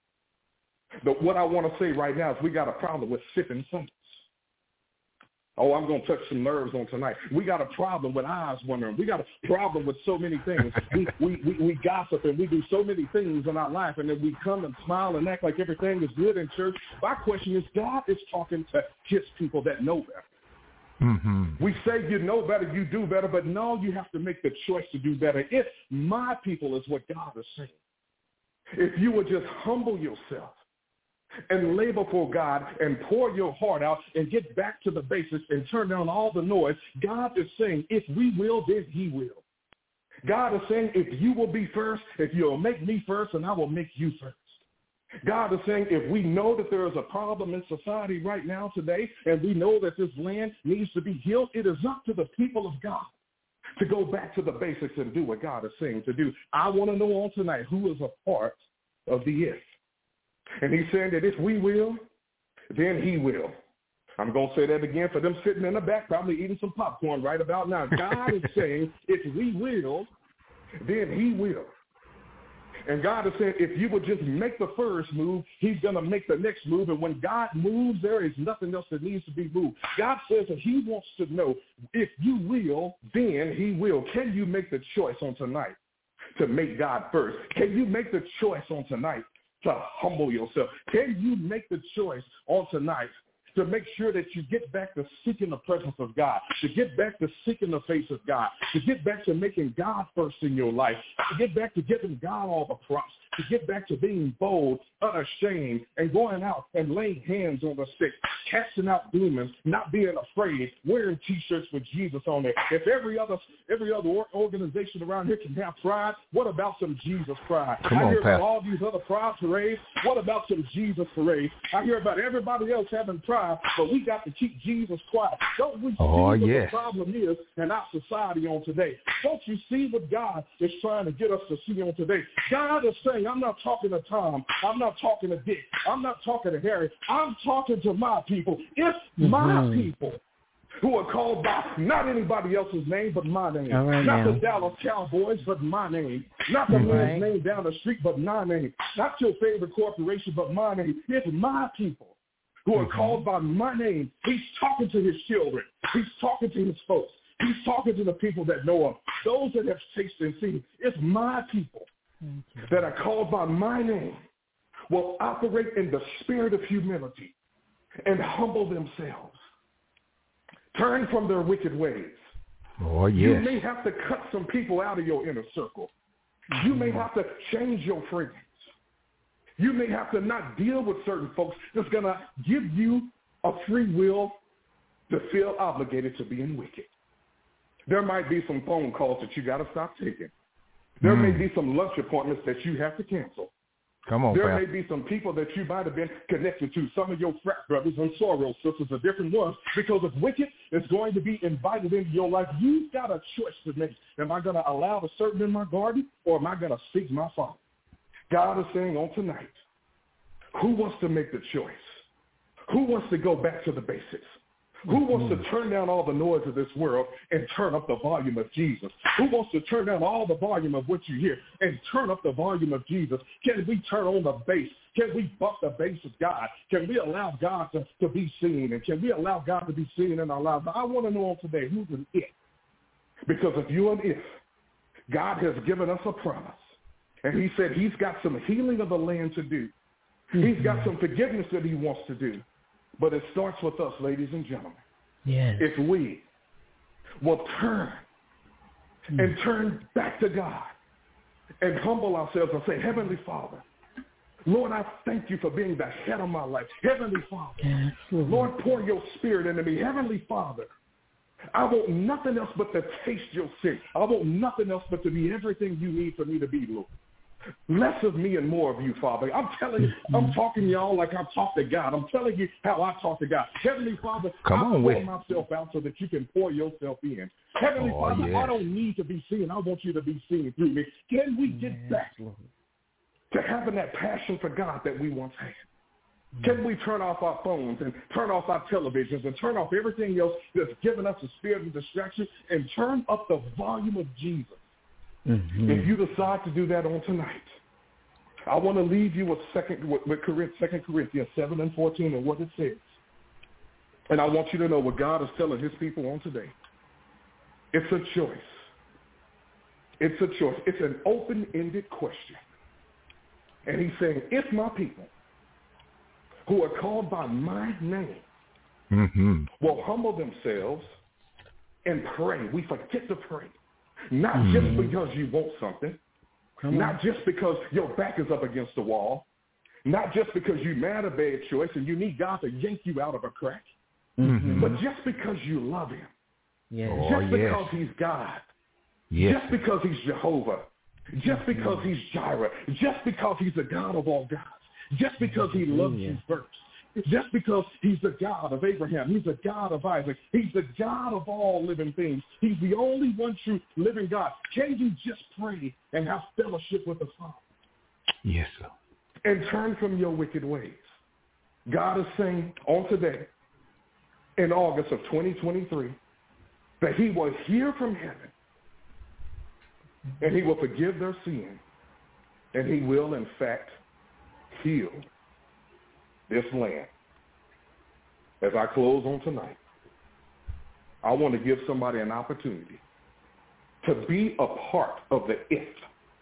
[SPEAKER 8] But what I want to say right now is we got a problem with sipping Sundays. Oh, I'm going to touch some nerves on tonight. We got a problem with eyes wondering. We got a problem with so many things. We gossip and we do so many things in our life, and then we come and smile and act like everything is good in church. My question is, God is talking to his people that know better. Mm-hmm. We say you know better, you do better, but no, you have to make the choice to do better. If my people is what God is saying. If you would just humble yourself and lay before God and pour your heart out and get back to the basics and turn down all the noise, God is saying, if we will, then he will. God is saying, if you will be first, if you'll make me first, and I will make you first. God is saying if we know that there is a problem in society right now today, and we know that this land needs to be healed, it is up to the people of God to go back to the basics and do what God is saying to do. I want to know on tonight who is a part of the if. And he's saying that if we will, then he will. I'm going to say that again for them sitting in the back, probably eating some popcorn right about now. God is saying if we will, then he will. And God is saying if you would just make the first move, he's going to make the next move. And when God moves, there is nothing else that needs to be moved. God says that he wants to know if you will, then he will. Can you make the choice on tonight to make God first? Can you make the choice on tonight to humble yourself? Can you make the choice on tonight to make sure that you get back to seeking the presence of God, to get back to seeking the face of God, to get back to making God first in your life, to get back to giving God all the props, to get back to being bold, unashamed, and going out and laying hands on the sick, casting out demons, not being afraid, wearing T-shirts with Jesus on it. If every other organization around here can have pride, what about some Jesus pride? I hear about all these other pride parades. What about some Jesus parades? I hear about everybody else having pride, but we got to keep Jesus quiet. Don't we see what the problem is in our society on today? Don't you see what God is trying to get us to see on today? God is saying, I'm not talking to Tom. I'm not talking to Dick. I'm not talking to Harry. I'm talking to my people. It's my people who are called by not anybody else's name but my name. Not the Dallas Cowboys but my name. Not the man's name down the street but my name. Not your favorite corporation but my name. It's my people who are called by my name. He's talking to his children. He's talking to his folks. He's talking to the people that know him. Those that have tasted and seen. It's my people that are called by my name will operate in the spirit of humility and humble themselves. Turn from their wicked ways. You may have to cut some people out of your inner circle. You may have to change your friends. You may have to not deal with certain folks that's going to give you a free will to feel obligated to being wicked. There might be some phone calls that you got to stop taking. There may be some lunch appointments that you have to cancel.
[SPEAKER 6] Come on,
[SPEAKER 8] there may be some people that you might have been connected to, some of your frat brothers and sorrow sisters are different ones, because if wicked is going to be invited into your life, you've got a choice to make. Am I going to allow the serpent in my garden, or am I going to seek my Father? God is saying on tonight, who wants to make the choice? Who wants to go back to the basics? Who wants to turn down all the noise of this world and turn up the volume of Jesus? Who wants to turn down all the volume of what you hear and turn up the volume of Jesus? Can we turn on the bass? Can we bump the bass of God? Can we allow God to be seen? And can we allow God to be seen in our lives? I want to know today who's an if. Because if you're an if, God has given us a promise. And he said he's got some healing of the land to do. He's got some forgiveness that he wants to do. But it starts with us, ladies and gentlemen. Yes. If we will turn and turn back to God and humble ourselves and say, Heavenly Father, Lord, I thank you for being the head of my life. Heavenly Father, Lord, pour your spirit into me. Heavenly Father, I want nothing else but to taste your sin. I want nothing else but to be everything you need for me to be, Lord. Less of me and more of you, Father. I'm telling you, I'm talking to y'all like I talk to God. I'm telling you how I talk to God. Heavenly Father, I pour myself out so that you can pour yourself in. Heavenly Father, I don't need to be seen. I want you to be seen through me. Can we get back to having that passion for God that we once had? Can we turn off our phones and turn off our televisions and turn off everything else that's given us a spirit of distraction and turn up the volume of Jesus? If you decide to do that on tonight, I want to leave you with 2 Corinthians 7 and 14 and what it says. And I want you to know what God is telling his people on today. It's a choice. It's a choice. It's an open-ended question. And he's saying, if my people who are called by my name will humble themselves and pray. We forget to pray. Not just because you want something, not just because your back is up against the wall, not just because you made a bad choice and you need God to yank you out of a crack, but just because you love him, just because he's God, just because he's Jehovah, just because he's Jireh, just because he's the God of all gods. just because he loves you first. Just because he's the God of Abraham, he's the God of Isaac, he's the God of all living things. He's the only one true living God. Can you just pray and have fellowship with the Father?
[SPEAKER 6] Yes, sir.
[SPEAKER 8] And turn from your wicked ways. God is saying on today, in August of 2023, that he will hear from heaven and he will forgive their sin, and he will, in fact, heal this land. As I close on tonight, I want to give somebody an opportunity to be a part of the it.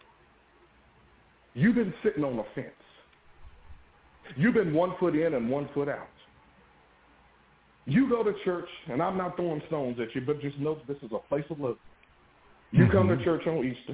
[SPEAKER 8] You've been sitting on the fence. You've been 1 foot in and 1 foot out. You go to church, and I'm not throwing stones at you, but just know this is a place of love. You come to church on Easter.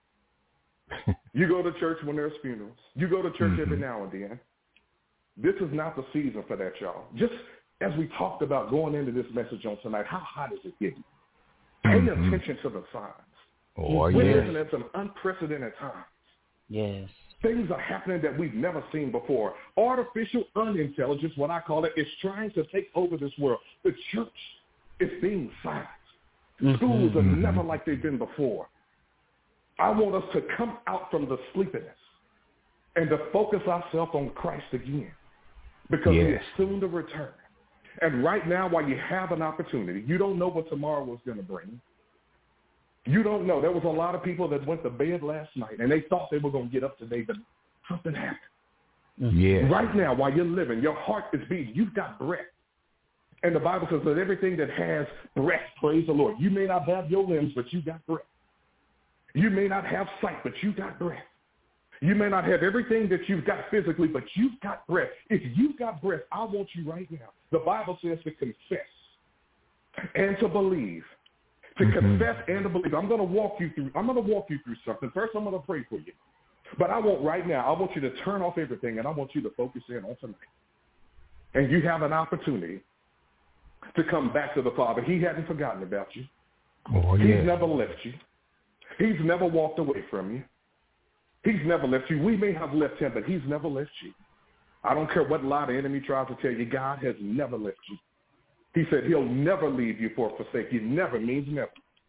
[SPEAKER 8] You go to church when there's funerals. You go to church every now and then. This is not the season for that, y'all. Just as we talked about going into this message on tonight, how hot is it getting? Pay attention to the signs.
[SPEAKER 6] Oh,
[SPEAKER 8] We're living in some unprecedented times.
[SPEAKER 9] Yes.
[SPEAKER 8] Things are happening that we've never seen before. Artificial unintelligence, what I call it, is trying to take over this world. The church is being silenced. Schools are never like they've been before. I want us to come out from the sleepiness and to focus ourselves on Christ again, because he's soon to return. And right now, while you have an opportunity, you don't know what tomorrow is going to bring. You don't know. There was a lot of people that went to bed last night, and they thought they were going to get up today, but something happened.
[SPEAKER 6] Yes.
[SPEAKER 8] Right now, while you're living, your heart is beating. You've got breath. And the Bible says that everything that has breath, praise the Lord. You may not have your limbs, but you got breath. You may not have sight, but you got breath. You may not have everything that you've got physically, but you've got breath. If you've got breath, I want you right now. The Bible says to confess and to believe. To confess and to believe. I'm going to walk you through something. First, I'm going to pray for you. But I want you to turn off everything, and I want you to focus in on tonight. And you have an opportunity to come back to the Father. He hasn't forgotten about you.
[SPEAKER 6] Oh,
[SPEAKER 8] He's never left you. He's never walked away from you. He's never left you. We may have left him, but he's never left you. I don't care what lie the enemy tries to tell you. God has never left you. He said he'll never leave you or forsake you. Never means never.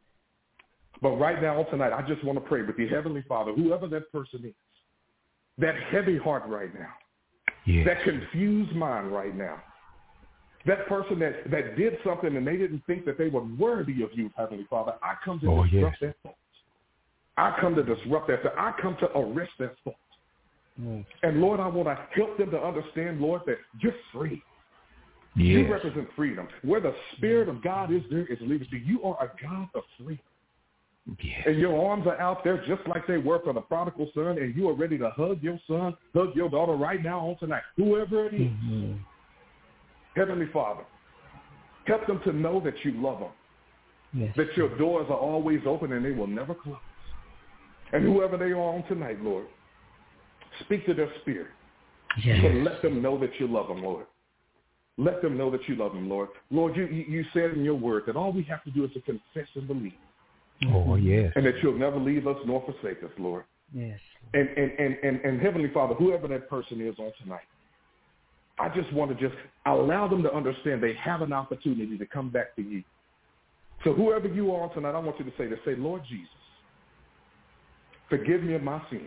[SPEAKER 8] But right now, tonight, I just want to pray with you, Heavenly Father, whoever that person is, that heavy heart right now, that confused mind right now, that person that did something and they didn't think that they were worthy of you, Heavenly Father, I come to disrupt that thought. I come to disrupt that thought. I come to arrest that thought. And, Lord, I want to help them to understand, Lord, that you're free. You represent freedom. Where the Spirit of God is, there is liberty. You are a God of freedom. And your arms are out there just like they were for the prodigal son, and you are ready to hug your son, hug your daughter right now on tonight, whoever it is. Heavenly Father, help them to know that you love them, that your doors are always open and they will never close. And whoever they are on tonight, Lord, speak to their spirit. But let them know that you love them, Lord. Let them know that you love them, Lord. Lord, you said in your word that all we have to do is to confess and believe.
[SPEAKER 6] Oh, yes.
[SPEAKER 8] And that you'll never leave us nor forsake us, Lord.
[SPEAKER 9] Yes.
[SPEAKER 8] And Heavenly Father, whoever that person is on tonight, I just want to just allow them to understand they have an opportunity to come back to you. So whoever you are on tonight, I want you to say, Lord Jesus, forgive me of my sins.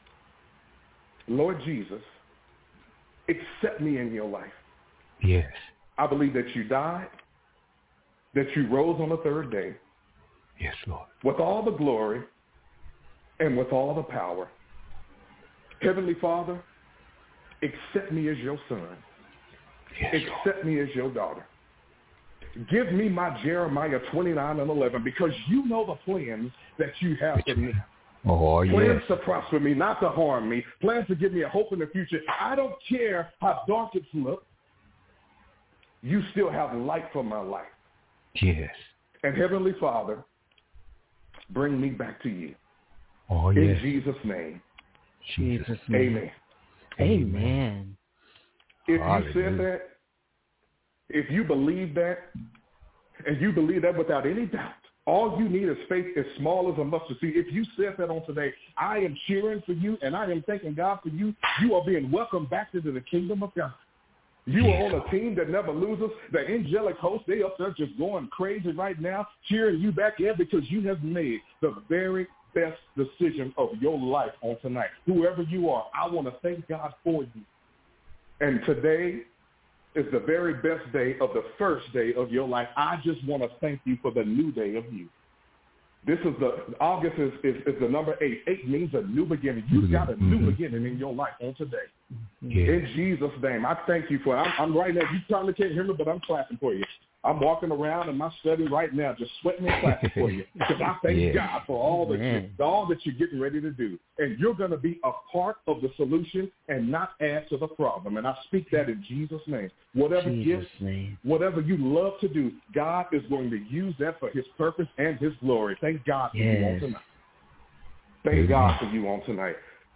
[SPEAKER 8] Lord Jesus, accept me in your life.
[SPEAKER 6] Yes.
[SPEAKER 8] I believe that you died, that you rose on the third day.
[SPEAKER 6] Yes, Lord.
[SPEAKER 8] With all the glory and with all the power. Heavenly Father, accept me as your son.
[SPEAKER 6] Yes,
[SPEAKER 8] accept me as your daughter. Give me my Jeremiah 29:11, because you know the plans that you have for me.
[SPEAKER 6] Oh,
[SPEAKER 8] plans to prosper me, not to harm me. Plans to give me a hope in the future. I don't care how dark it's looked. You still have light for my life.
[SPEAKER 6] Yes.
[SPEAKER 8] And Heavenly Father, bring me back to you.
[SPEAKER 6] Oh,
[SPEAKER 8] in
[SPEAKER 6] yes.
[SPEAKER 8] Jesus' name.
[SPEAKER 9] Jesus' name. Amen.
[SPEAKER 8] If you said that, if you believe that, and you believe that without any doubt, All you need is faith as small as a mustard seed. If you said that on today, I am cheering for you, and I am thanking God for you. You are being welcomed back into the kingdom of God. You are on a team that never loses. The angelic host, they up there just going crazy right now, cheering you back in because you have made the very best decision of your life on tonight. Whoever you are, I want to thank God for you. And today is the very best day of the first day of your life. I just want to thank you for the new day of you. This is August is the number 8. 8 means a new beginning. You've got a new beginning in your life on today. Yeah. In Jesus' name, I thank you for it. I'm right now. You probably can't hear me, but I'm clapping for you. I'm walking around in my study right now just sweating and clapping for you because I thank God for all that you're getting ready to do. And you're going to be a part of the solution and not add to the problem. And I speak that in Jesus' name. Whatever gifts, whatever you love to do, God is going to use that for his purpose and his glory. Thank God for you on tonight. Thank God for you on tonight.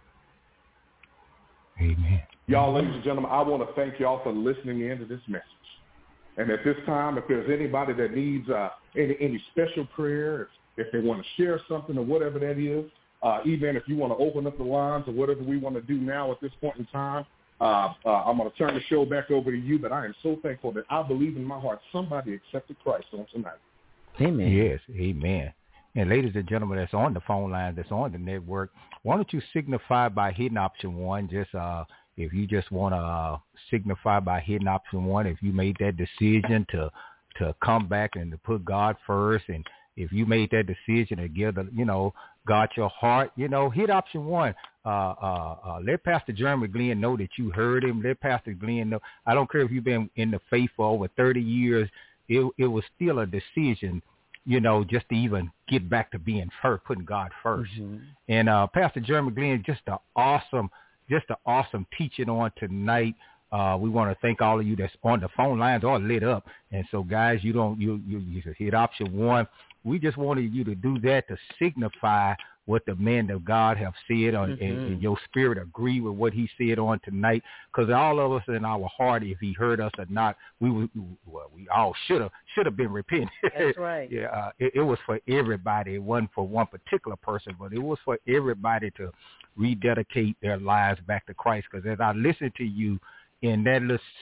[SPEAKER 6] Amen.
[SPEAKER 8] Y'all, ladies and gentlemen, I want to thank y'all for listening in to this message. And at this time, if there's anybody that needs any special prayer, if they want to share something or whatever that is, even if you want to open up the lines or whatever we want to do now at this point in time, I'm going to turn the show back over to you. But I am so thankful that I believe in my heart somebody accepted Christ on tonight.
[SPEAKER 6] Amen. Yes, amen. And ladies and gentlemen that's on the phone line, that's on the network, why don't you signify by hitting option 1, just if you just want to signify by hitting option 1, if you made that decision to come back and to put God first, and if you made that decision to give God your heart, hit option 1. Let Pastor Jeremy Glenn know that you heard him. Let Pastor Glenn know. I don't care if you've been in the faith for over 30 years. It was still a decision, just to even get back to being first, putting God first. Mm-hmm. And Pastor Jeremy Glenn, just an awesome teaching on tonight. We want to thank all of you that's on the phone lines all lit up. And so, guys, you hit option 1. We just wanted you to do that to signify what the men of God have said and your spirit agree with what he said on tonight. Because all of us in our heart, if he heard us or not, we all should have been repenting.
[SPEAKER 7] That's right.
[SPEAKER 6] Yeah, it was for everybody. It wasn't for one particular person, but it was for everybody to rededicate their lives back to Christ. Because as I listen to you in that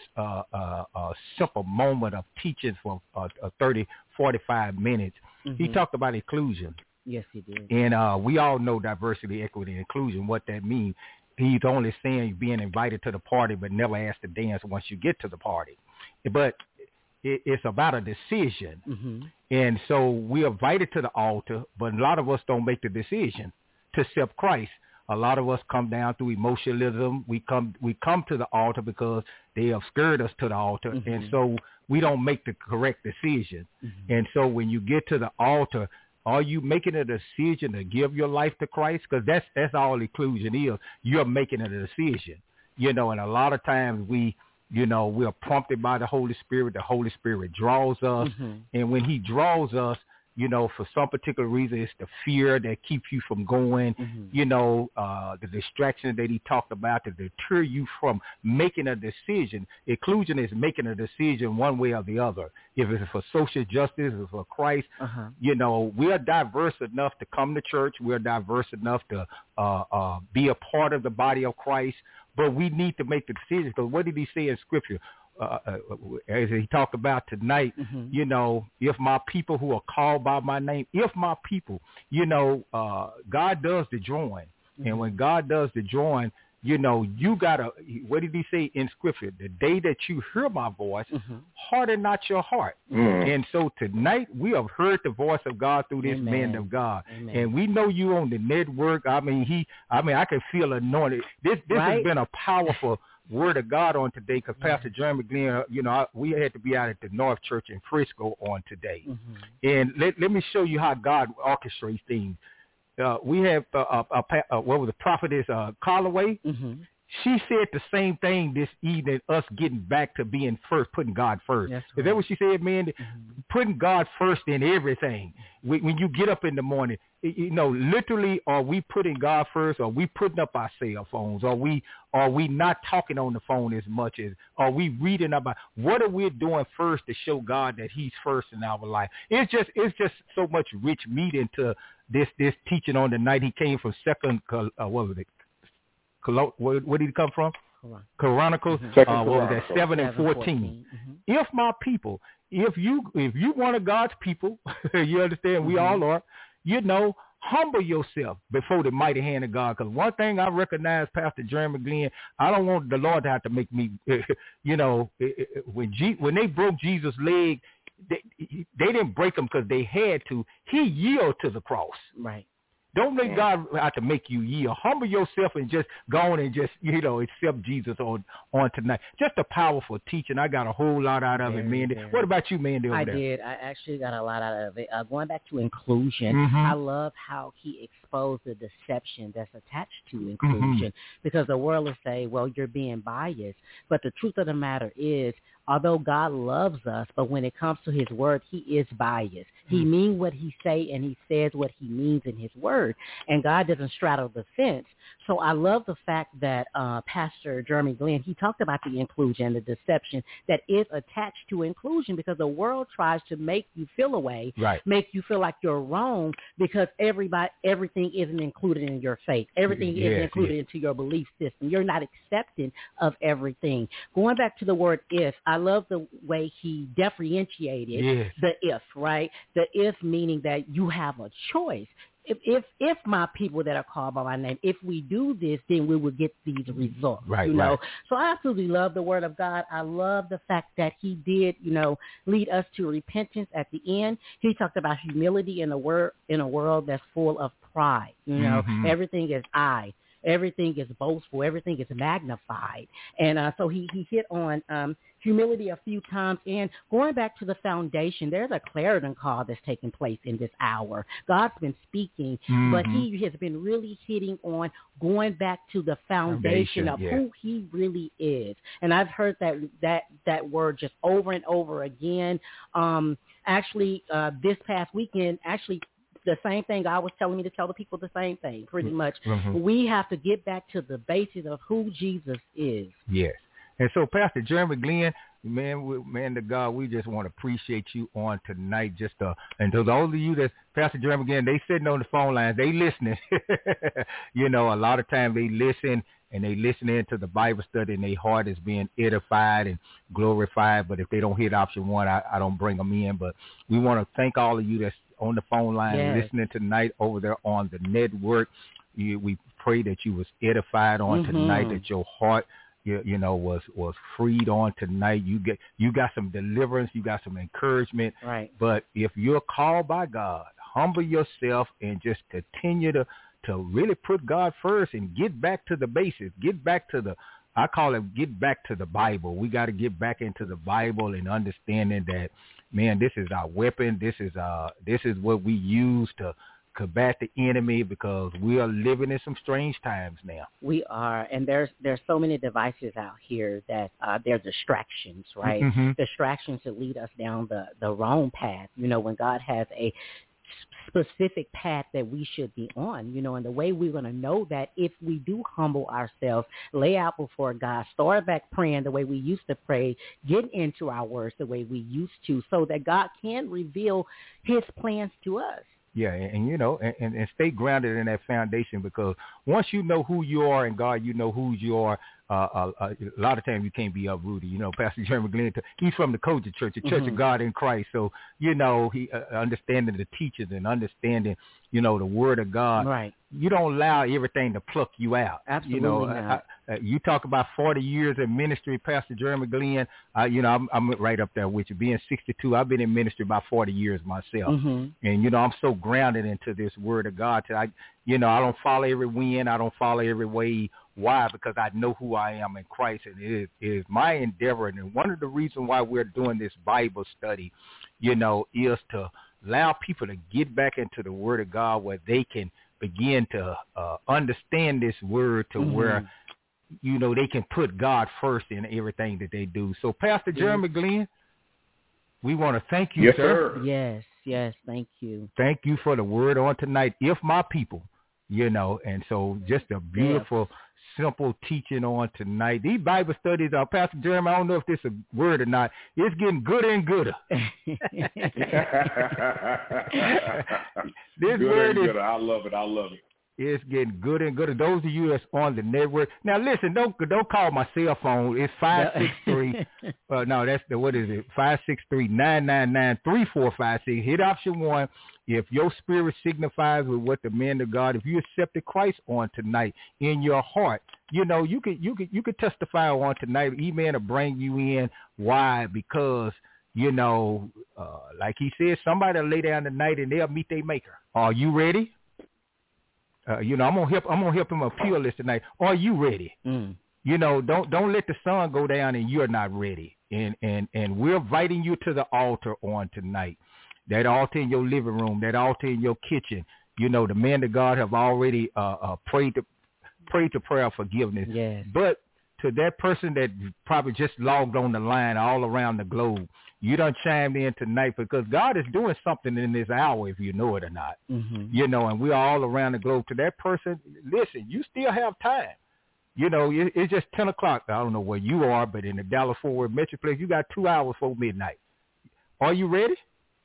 [SPEAKER 6] little simple moment of teaching for 30, 45 minutes, he talked about inclusion.
[SPEAKER 7] Yes, he did.
[SPEAKER 6] And we all know diversity, equity, and inclusion, what that means. He's only saying being invited to the party but never asked to dance once you get to the party. But it's about a decision. Mm-hmm. And so we're invited to the altar, but a lot of us don't make the decision to accept Christ. A lot of us come down through emotionalism. We come to the altar because they have scared us to the altar, and so we don't make the correct decision. Mm-hmm. And so when you get to the altar, are you making a decision to give your life to Christ? Because that's all inclusion is. You're making a decision, and a lot of times we're prompted by the Holy Spirit. The Holy Spirit draws us, and when he draws us, for some particular reason, it's the fear that keeps you from going, the distraction that he talked about to deter you from making a decision. Inclusion is making a decision one way or the other. If it's for social justice, if it's for Christ, we're diverse enough to come to church. We're diverse enough to be a part of the body of Christ, but we need to make the decision. Because what did he say in Scripture? As he talked about tonight, if my people who are called by my name, if my people, God does the drawing. And when God does the drawing, you gotta, what did he say in Scripture? The day that you hear my voice, harden not your heart. And so tonight we have heard the voice of God through this man of God. Amen. And we know you on the network. I can feel anointed. This has been a powerful word of God on today, because Pastor Jeremy Glenn, we had to be out at the North Church in Frisco on today. And let me show you how God orchestrates things. We have what was the prophetess Callaway. She said the same thing this evening, us getting back to being first, putting God first. Is that what she said, man? putting God first in everything. When you get up in the morning, literally, are we putting God first? Are we putting up our cell phones? Are we not talking on the phone as much as? Are we reading about? What are we doing first to show God that He's first in our life? It's just so much rich meat into this teaching on the night. He came from what was it? Where did he come from? Chronicles. What was that? 7 and 14. If my people, if you one of God's people, you understand, we all are. Humble yourself before the mighty hand of God. Because one thing I recognize, Pastor Jeremy Glenn, I don't want the Lord to have to make me, when they broke Jesus' leg, they didn't break him because they had to. He yielded to the cross.
[SPEAKER 7] Right.
[SPEAKER 6] Don't let God have to make you yield. Humble yourself and just go on and just, accept Jesus on tonight. Just a powerful teaching. I got a whole lot out of it, Mandy. What about you, Mandy?
[SPEAKER 7] I did. I actually got a lot out of it. Going back to inclusion, I love how he exposed the deception that's attached to inclusion, because the world will say, well, you're being biased. But the truth of the matter is, although God loves us, but when it comes to his word, he is biased. He means what he say, and he says what he means in his word. And God doesn't straddle the fence. So I love the fact that Pastor Jeremy Glenn, he talked about the inclusion, the deception that is attached to inclusion, because the world tries to make you feel away, make you feel like you're wrong, because everything isn't included in your faith. Everything isn't included into your belief system. You're not accepting of everything. Going back to the word if, I love the way he differentiated the if, right? The if meaning that you have a choice. If my people that are called by my name, if we do this, then we will get these results. Right. So I absolutely love the word of God. I love the fact that he did, lead us to repentance at the end. He talked about humility in a world that's full of pride. Everything is I. Everything is boastful. Everything is magnified. And so he hit on humility a few times. And going back to the foundation, there's a clarion call that's taking place in this hour. God's been speaking, but he has been really hitting on going back to the foundation of who he really is. And I've heard that word just over and over again. This past weekend, the same thing God was telling me to tell the people, the same thing, pretty much. We have to get back to the basis of who Jesus is.
[SPEAKER 6] Yes. And so, Pastor Jeremy Glenn, man to God, we just want to appreciate you on tonight. And to those of you that, Pastor Jeremy Glenn, they sitting on the phone lines, they listening. A lot of times they listen, and they listening to the Bible study, and their heart is being edified and glorified. But if they don't hit option one, I don't bring them in. But we want to thank all of you that's on the phone line listening tonight over there on the network. We pray that you was edified on tonight, that your heart was freed on tonight. You got some deliverance, you got some encouragement. Right. But if you're called by God, humble yourself and just continue to really put God first and get back to the basics. Get back to get back to the Bible. We got to get back into the Bible and understanding that, man, this is our weapon. This is what we use to combat the enemy, because we are living in some strange times now.
[SPEAKER 7] We are, and there's so many devices out here that they're distractions, right? Distractions that lead us down the wrong path. When God has a specific path that we should be on, and the way we're going to know that, if we do humble ourselves, lay out before God, start back praying the way we used to pray, get into our words the way we used to, so that God can reveal his plans to us.
[SPEAKER 6] Yeah, and stay grounded in that foundation, because once you know who you are in God, you know who you are. A lot of times you can't be uprooted. Pastor Jeremy Glenn, he's from the Kojic Church, the Church of God in Christ. So, he understanding the teachers and understanding, the Word of God. Right. You don't allow everything to pluck you out.
[SPEAKER 7] Absolutely not.
[SPEAKER 6] You talk about 40 years in ministry, Pastor Jeremy Glenn. I'm right up there with you. Being 62, I've been in ministry about 40 years myself. And, I'm so grounded into this Word of God. I don't follow every wind. I don't follow every wave. Why? Because I know who I am in Christ, and it is my endeavor. And one of the reasons why we're doing this Bible study, is to allow people to get back into the Word of God, where they can begin to understand this Word to where, they can put God first in everything that they do. So, Pastor Jeremy Glenn, we want to thank you, sir.
[SPEAKER 9] Yes, thank you.
[SPEAKER 6] Thank you for the word on tonight. If my people, and so just a beautiful, simple teaching on tonight. These Bible studies, Pastor Jeremy, I don't know if this is a word or not. It's getting gooder and gooder. This word is,
[SPEAKER 8] I love it.
[SPEAKER 6] It's getting gooder and gooder. Those of you that's on the network. Now listen, don't call my cell phone. It's 563. No, that's what is it? 563-999-3456. Hit option 1. If your spirit signifies with what the man of God, if you accepted Christ on tonight in your heart, you could testify on tonight. Amen. To bring you in. Why? Because like he said, somebody will lay down tonight and they'll meet their maker. Are you ready? I'm gonna help him appeal this tonight. Are you ready? Don't let the sun go down and you're not ready. And we're inviting you to the altar on tonight. That altar in your living room, that altar in your kitchen. The men of God have already prayed to prayer of forgiveness.
[SPEAKER 9] Yes.
[SPEAKER 6] But to that person that probably just logged on the line all around the globe, you done chimed in tonight because God is doing something in this hour, if you know it or not.
[SPEAKER 9] Mm-hmm.
[SPEAKER 6] And we are all around the globe. To that person, listen, you still have time. It's just 10 o'clock. I don't know where you are, but in the Dallas-Fort Worth Metroplex, you got 2 hours before midnight. Are you ready?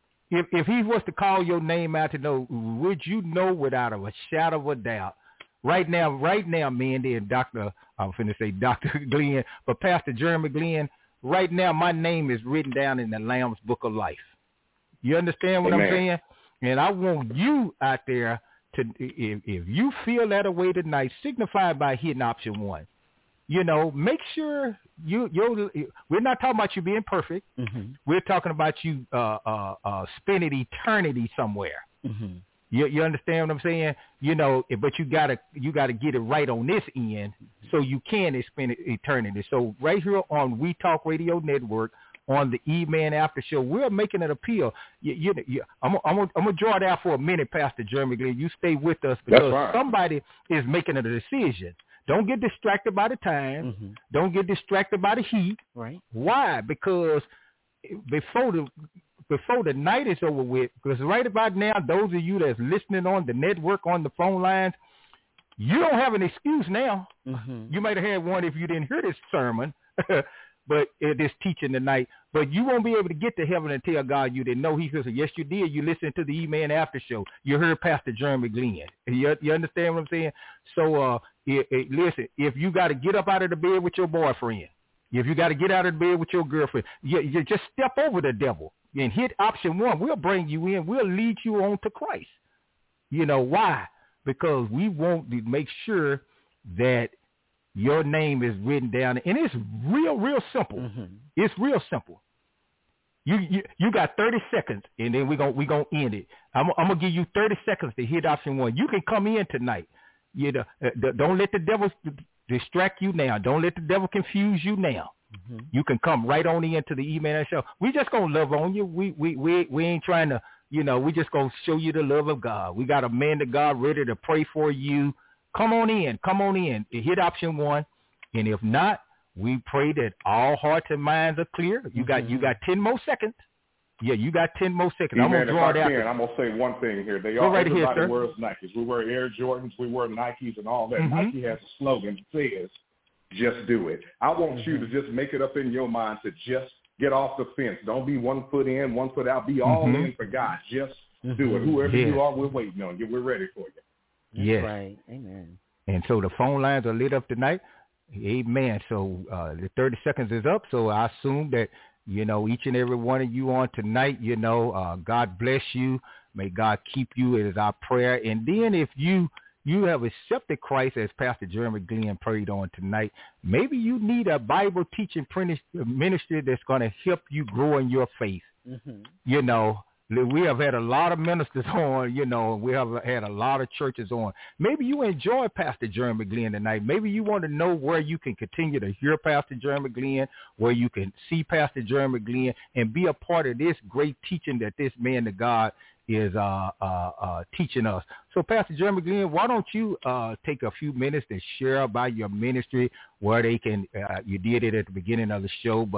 [SPEAKER 6] If he was to call your name out to know, would you know without a shadow of a doubt? Right now, Mandy and Dr. Glenn, but Pastor Jeremy Glenn, right now my name is written down in the Lamb's Book of Life. You understand what I'm saying? And I want you out there to, if you feel that way tonight, signify by hitting option 1. Make sure we're not talking about you being perfect.
[SPEAKER 9] Mm-hmm.
[SPEAKER 6] We're talking about you spending eternity somewhere.
[SPEAKER 9] Mm-hmm.
[SPEAKER 6] You understand what I'm saying? But you gotta get it right on this end so you can spend eternity. So right here on We Talk Radio Network on the E-Man After Show, we're making an appeal. I'm gonna draw it out for a minute, Pastor Jeremy Glenn. You stay with us because somebody is making a decision. Don't get distracted by the time.
[SPEAKER 9] Mm-hmm.
[SPEAKER 6] Don't get distracted by the heat.
[SPEAKER 9] Right.
[SPEAKER 6] Why? Because before the night is over with, because right about now, those of you that's listening on the network, on the phone lines, you don't have an excuse now.
[SPEAKER 9] Mm-hmm.
[SPEAKER 6] You might have had one if you didn't hear this sermon, but this teaching tonight. But you won't be able to get to heaven and tell God you didn't know. He says, yes, you did. You listened to the E-Man After Show. You heard Pastor Jeremy Glenn. You understand what I'm saying? So listen, if you got to get up out of the bed with your boyfriend, if you got to get out of the bed with your girlfriend, you just step over the devil and hit option 1. We'll bring you in. We'll lead you on to Christ. Why? Because we want to make sure that your name is written down, and it's real simple.
[SPEAKER 9] Mm-hmm.
[SPEAKER 6] It's real simple. You got 30 seconds, and then we're gonna end it. I'm gonna give you 30 seconds to hit option 1. You can come in tonight. Don't let the devil distract you now. Don't let the devil confuse you now.
[SPEAKER 9] Mm-hmm.
[SPEAKER 6] You can come right on into the E-Man Show. We just gonna love on you. We ain't trying to, we just gonna show you the love of God. We got a man of God ready to pray for you. Come on in. Hit option 1, and if not, we pray that all hearts and minds are clear. You got 10 more seconds. Yeah, you got 10 more seconds. I'm gonna draw it out.
[SPEAKER 8] I'm gonna say one thing here. Everybody wears Nikes. We wear Air Jordans. We wear Nikes and all that.
[SPEAKER 6] Mm-hmm.
[SPEAKER 8] Nike has a slogan that says, "Just do it." I want you to just make it up in your mind to just get off the fence. Don't be 1 foot in, 1 foot out. Be all in for God. Just do it. Whoever you are, we're waiting on you. We're ready for you.
[SPEAKER 6] Yes.
[SPEAKER 9] Right. Amen.
[SPEAKER 6] And so the phone lines are lit up tonight. Amen. So the 30 seconds is up. So I assume that, each and every one of you on tonight, God bless you. May God keep you. It is our prayer. And then if you have accepted Christ as Pastor Jeremy Glenn prayed on tonight, maybe you need a Bible teaching ministry that's going to help you grow in your faith.
[SPEAKER 9] Mm-hmm.
[SPEAKER 6] We have had a lot of ministers on, we have had a lot of churches on. Maybe you enjoy Pastor Jeremy Glenn tonight. Maybe you want to know where you can continue to hear Pastor Jeremy Glenn, where you can see Pastor Jeremy Glenn and be a part of this great teaching that this man of God is teaching us. So Pastor Jeremy Glenn, why don't you take a few minutes to share about your ministry, where they can, you did it at the beginning of the show, but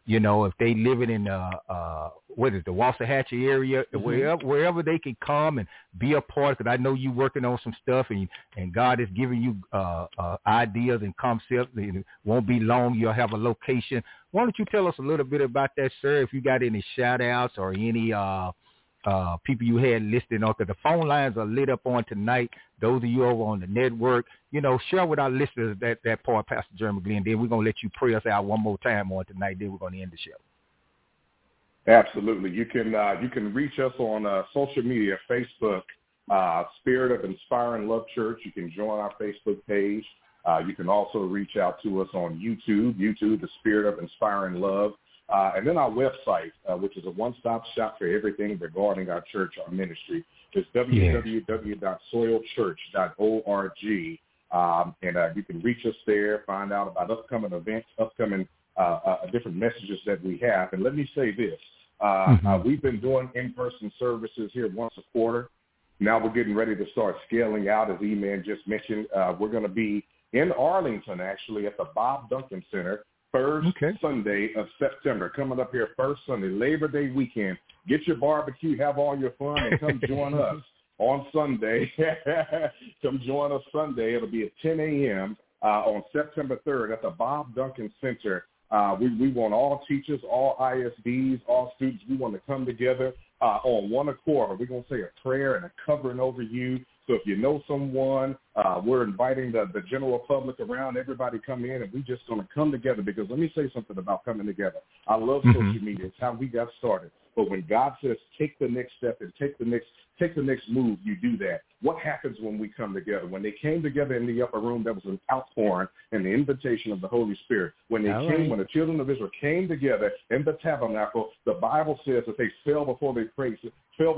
[SPEAKER 6] you know, if they living in the Waxahachie area, wherever they can come and be a part, because I know you working on some stuff and God is giving you ideas and concepts. And it won't be long. You'll have a location. Why don't you tell us a little bit about that, sir? If you got any shout outs or any people you had listed on, because the phone lines are lit up on tonight. Those of you over on the network, you know, share with our listeners that part, Pastor Jeremy Glenn. Then we're going to let you pray us out one more time on tonight. Then we're going to end the show.
[SPEAKER 8] Absolutely. You can reach us on social media, Facebook, Spirit of Inspiring Love Church. You can join our Facebook page. You can also reach out to us on YouTube, the Spirit of Inspiring Love. And then our website, which is a one-stop shop for everything regarding our church, our ministry, is www.soilchurch.org. And you can reach us there, find out about upcoming events, different messages that we have. And let me say this. We've been doing in-person services here once a quarter. Now we're getting ready to start scaling out, as E-Man just mentioned. We're going to be in Arlington, actually, at the Bob Duncan Center, first Sunday of September, coming up here first Sunday, Labor Day weekend. Get your barbecue, have all your fun, and come join us on Sunday. Come join us Sunday. It'll be at 10 a.m. On September 3rd at the Bob Duncan Center. We want all teachers, all ISDs, all students. We want to come together on one accord. We're going to say a prayer and a covering over you. So if you know someone, we're inviting the general public around, everybody come in, and we're just going to come together, because let me say something about coming together. I love social media. It's how we got started. But when God says take the next step and take the next move, you do that. What happens when we come together? When they came together in the upper room, there was an outpouring and the invitation of the Holy Spirit. When the children of Israel came together in the tabernacle, the Bible says that they fell before their faces,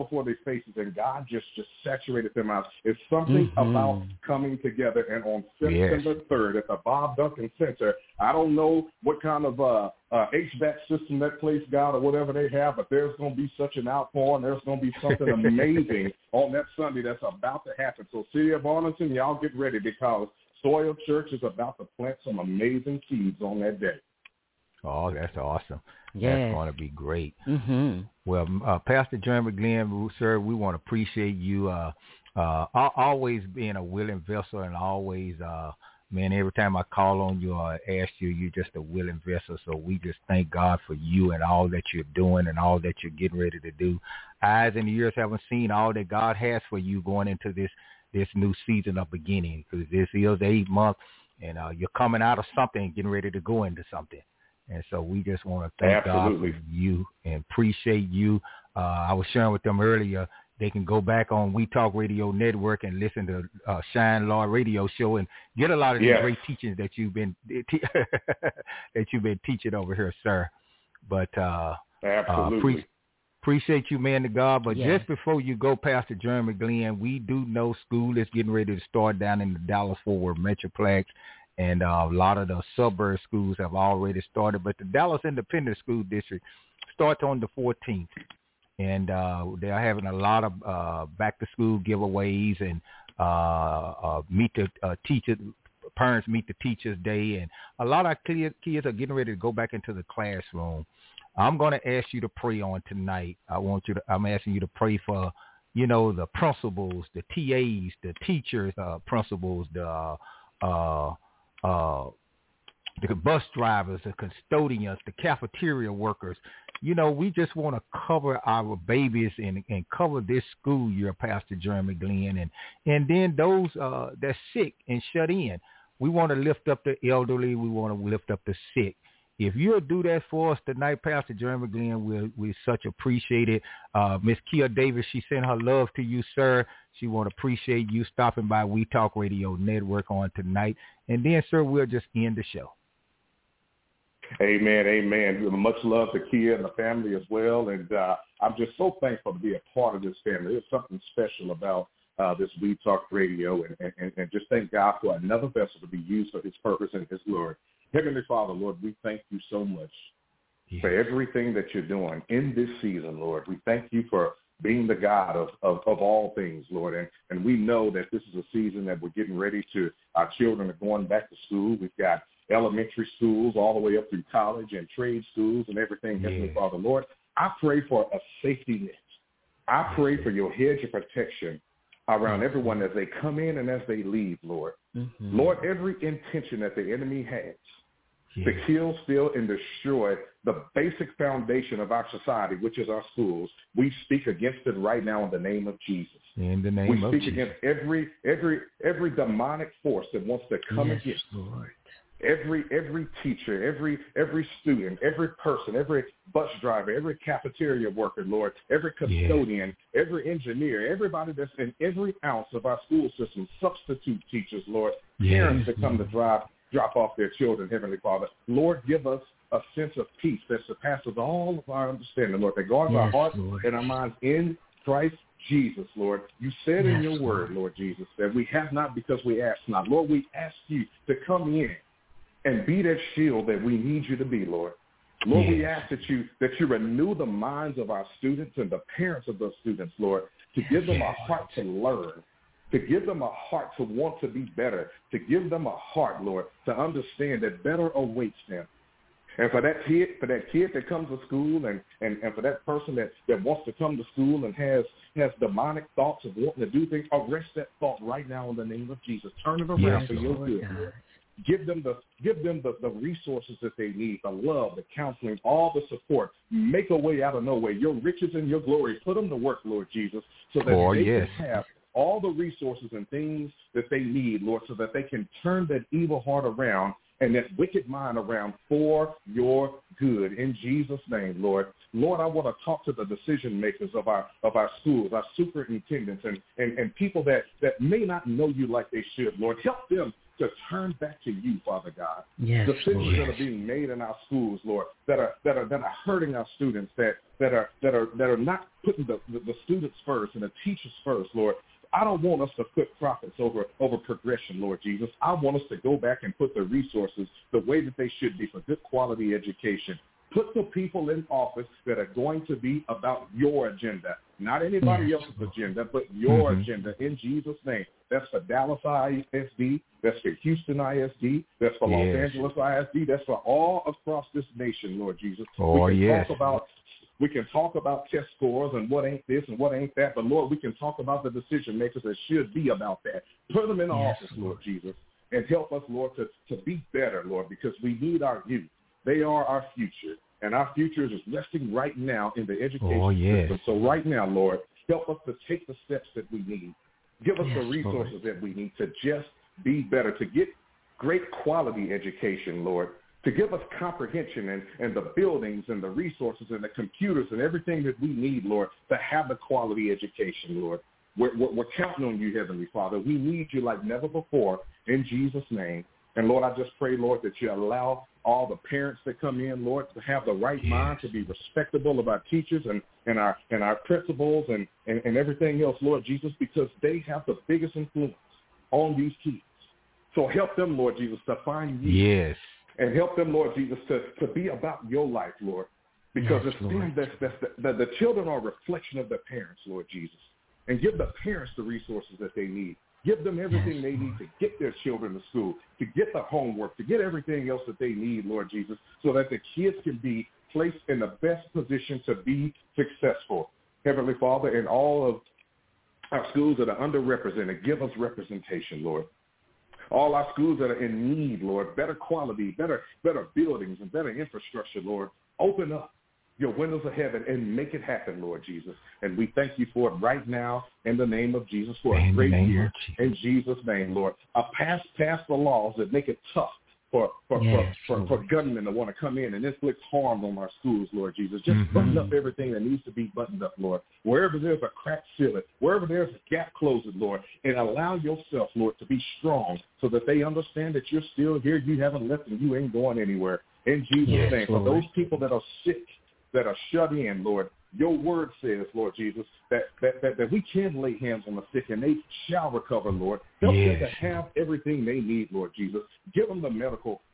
[SPEAKER 8] and God just saturated them out. It's something about coming together. And on September 3rd at the Bob Duncan Center, I don't know what kind of HVAC system that place got or whatever they have, but there's going to be such an outpouring. There's going to be something amazing on that Sunday that's about to happen. So City of Arlington, y'all get ready, because Soil Church is about to plant some amazing seeds on that day.
[SPEAKER 6] Oh, that's awesome.
[SPEAKER 9] Yes.
[SPEAKER 6] That's going to be great. Well, Pastor Jeremy Glenn, sir, we want to appreciate you always being a willing vessel, and always, man, every time I call on you or ask you, you're just a willing vessel. So we just thank God for you and all that you're doing and all that you're getting ready to do. Eyes and ears haven't seen all that God has for you going into this new season of beginning, because this is the 8th month, and you're coming out of something and getting ready to go into something. And so we just want to thank God for you and appreciate you. I was sharing with them earlier, they can go back on We Talk Radio Network and listen to Shine Law Radio Show and get a lot of the great teachings that you've been teaching over here, sir. But appreciate you, man of God. But just before you go, Pastor Jeremy Glenn, we do know school is getting ready to start down in the Dallas-Fort Worth Metroplex. And a lot of the suburb schools have already started. But the Dallas Independent School District starts on the 14th. And they're having a lot of back-to-school giveaways and meet the teachers. Parents meet the Teachers Day. And a lot of kids are getting ready to go back into the classroom. I'm going to ask you to pray on tonight. I'm asking you to pray for, the principals, the TAs, the teachers, principals, the bus drivers, the custodians, the cafeteria workers. We just want to cover our babies and cover this school year, Pastor Jeremy Glenn, and then those that's sick and shut in. We want to lift up the elderly. We want to lift up the sick. If you'll do that for us tonight, Pastor Jeremy Glenn, we such appreciate it. Miss Kia Davis, she sent her love to you, sir. She want to appreciate you stopping by We Talk Radio Network on tonight. And then, sir, we'll just end the show.
[SPEAKER 8] Amen, amen. Much love to Kia and the family as well. And I'm just so thankful to be a part of this family. There's something special about this We Talk Radio, and just thank God for another vessel to be used for his purpose and his glory. Heavenly Father, Lord, we thank you so much for everything that you're doing in this season, Lord. We thank you for being the God of all things, Lord. And we know that this is a season that we're getting ready to, our children are going back to school. We've got elementary schools all the way up through college and trade schools and everything, Heavenly Father, Lord. I pray for a safety net. I pray for your hedge of protection around everyone as they come in and as they leave, Lord. Lord, every intention that the enemy has to kill, steal, and destroy the basic foundation of our society, which is our schools, we speak against it right now in the name of Jesus.
[SPEAKER 6] In the name of Jesus.
[SPEAKER 8] We speak against every demonic force that wants to come against
[SPEAKER 6] Lord.
[SPEAKER 8] Every teacher, every student, every person, every bus driver, every cafeteria worker, Lord, every custodian, every engineer, everybody that's in every ounce of our school system, substitute teachers, Lord, parents that come to drop off their children, Heavenly Father. Lord, give us a sense of peace that surpasses all of our understanding, Lord, that guards our hearts and our minds in Christ Jesus, Lord. You said in your word, Lord Jesus, that we have not because we ask not. Lord, we ask you to come in and be that shield that we need you to be, Lord. Lord, we ask that you renew the minds of our students and the parents of those students, Lord, to give them a heart to learn, to give them a heart to want to be better, to give them a heart, Lord, to understand that better awaits them. And for that kid that comes to school and for that person that wants to come to school and has demonic thoughts of wanting to do things, arrest that thought right now in the name of Jesus. Turn it around for your good, Lord. Give them the resources that they need, the love, the counseling, all the support. Make a way out of no way. Your riches and your glory, put them to work, Lord Jesus, so that they can have all the resources and things that they need, Lord, so that they can turn that evil heart around and that wicked mind around for your good. In Jesus' name, Lord. Lord, I want to talk to the decision makers of our schools, our superintendents, and people that may not know you like they should, Lord. Help them to turn back to you, Father God. Decisions that are being made in our schools, Lord, that are hurting our students, that are not putting the students first and the teachers first, Lord. I don't want us to put profits over progression, Lord Jesus. I want us to go back and put the resources the way that they should be for good quality education. Put the people in office that are going to be about your agenda, not anybody else's agenda, but your agenda in Jesus' name. That's for Dallas ISD. That's for Houston ISD. That's for Los Angeles ISD. That's for all across this nation, Lord Jesus. We can talk about test scores and what ain't this and what ain't that, but, Lord, we can talk about the decision makers that should be about that. Put them in office, Lord Jesus, and help us, Lord, to be better, Lord, because we need our youth. They are our future, and our future is resting right now in the education system. So right now, Lord, help us to take the steps that we need. Give us the resources that we need to just be better, to get great quality education, Lord, to give us comprehension and the buildings and the resources and the computers and everything that we need, Lord, to have the quality education, Lord. We're counting on you, Heavenly Father. We need you like never before in Jesus' name. And, Lord, I just pray, Lord, that you allow all the parents that come in, Lord, to have the right mind, to be respectable of our teachers and our principals and everything else, Lord Jesus, because they have the biggest influence on these kids. So help them, Lord Jesus, to find you.
[SPEAKER 6] Yes.
[SPEAKER 8] And help them, Lord Jesus, to be about your life, Lord, because it's them the children are a reflection of their parents, Lord Jesus. And give the parents the resources that they need. Give them everything they need to get their children to school, to get the homework, to get everything else that they need, Lord Jesus, so that the kids can be placed in the best position to be successful. Heavenly Father, in all of our schools that are underrepresented, give us representation, Lord. All our schools that are in need, Lord, better quality, better buildings and better infrastructure, Lord. Open up your windows of heaven and make it happen, Lord Jesus. And we thank you for it right now in the name of Jesus for a great year. In Jesus' name, Lord. Pass the laws that make it tough for gunmen to want to come in and inflict harm on our schools, Lord Jesus. Just button up everything that needs to be buttoned up, Lord. Wherever there's a crack, seal it. Wherever there's a gap, close it, Lord. And allow yourself, Lord, to be strong so that they understand that you're still here, you haven't left, and you ain't going anywhere. In Jesus' name. For those people that are sick, that are shut in, Lord, your word says, Lord Jesus, that we can lay hands on the sick and they shall recover, Lord. Help them to have everything they need, Lord Jesus. Give them the medical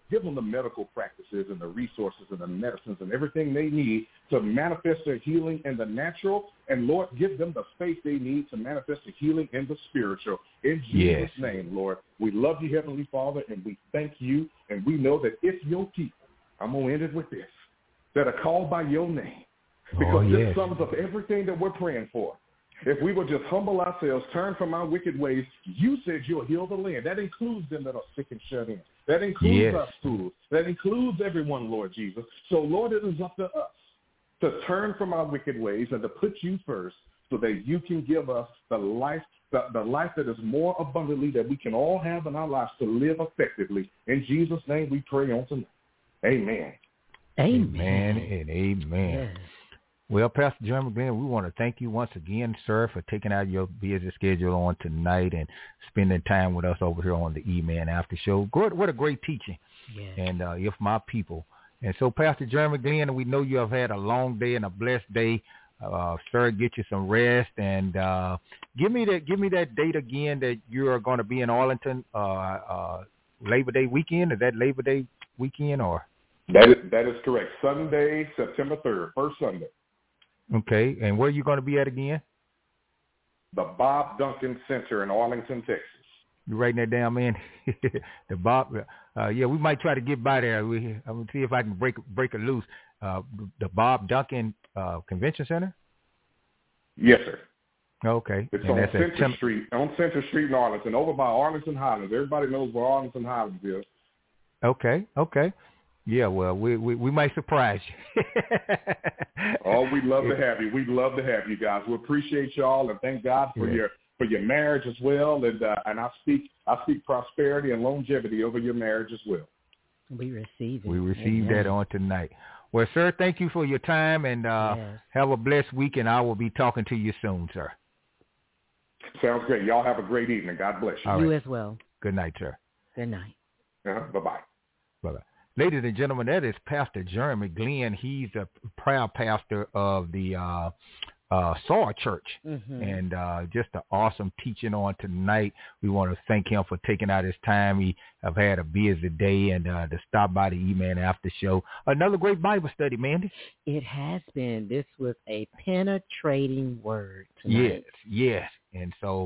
[SPEAKER 8] Give them the medical practices and the resources and the medicines and everything they need to manifest their healing in the natural. And, Lord, give them the faith they need to manifest the healing in the spiritual. In Jesus' name, Lord, we love you, Heavenly Father, and we thank you. And we know that if your people, I'm going to end it with this, that are called by your name, because this sums up everything that we're praying for. If we will just humble ourselves, turn from our wicked ways, you said you'll heal the land. That includes them that are sick and shut in. That includes our schools. That includes everyone, Lord Jesus. So, Lord, it is up to us to turn from our wicked ways and to put you first so that you can give us the life that is more abundantly that we can all have in our lives to live effectively. In Jesus' name we pray on tonight. Amen.
[SPEAKER 6] Amen and amen.
[SPEAKER 9] Yes.
[SPEAKER 6] Well, Pastor Jeremy Glenn, we want to thank you once again, sir, for taking out your busy schedule on tonight and spending time with us over here on the E-Man After Show. What a great teaching.
[SPEAKER 9] Yes.
[SPEAKER 6] And if my people. And so, Pastor Jeremy Glenn, we know you have had a long day and a blessed day. Sir, get you some rest. And give me that date again that you are going to be in Arlington Labor Day weekend. Is that Labor Day weekend or?
[SPEAKER 8] That is correct. Sunday, September 3rd, first Sunday.
[SPEAKER 6] Okay, and where are you going to be at again?
[SPEAKER 8] The Bob Duncan Center in Arlington, Texas.
[SPEAKER 6] You writing that down, man? The Bob, we might try to get by there. I'm going to see if I can break it loose. The Bob Duncan Convention Center?
[SPEAKER 8] Yes, sir.
[SPEAKER 6] Okay.
[SPEAKER 8] It's on Center Street in Arlington, over by Arlington Highlands. Everybody knows where Arlington Highlands is.
[SPEAKER 6] Okay. Yeah, well, we might surprise you.
[SPEAKER 8] Oh, we'd love to have you. We'd love to have you guys. We appreciate y'all and thank God for your marriage as well. And I speak prosperity and longevity over your marriage as well.
[SPEAKER 9] We receive it.
[SPEAKER 6] We receive that on tonight. Well, sir, thank you for your time and have a blessed week. And I will be talking to you soon, sir.
[SPEAKER 8] Sounds great. Y'all have a great evening. God bless you.
[SPEAKER 9] You as well.
[SPEAKER 6] Good night, sir.
[SPEAKER 9] Good night.
[SPEAKER 8] Bye-bye.
[SPEAKER 6] Bye-bye. Ladies and gentlemen, that is Pastor Jeremy Glenn. He's a proud pastor of the SAR Church. Mm-hmm. And just an awesome teaching on tonight. We want to thank him for taking out his time. He have had a busy day and to stop by the E-Man After Show. Another great Bible study, Mandy.
[SPEAKER 9] It has been. This was a penetrating word tonight.
[SPEAKER 6] Yes. And so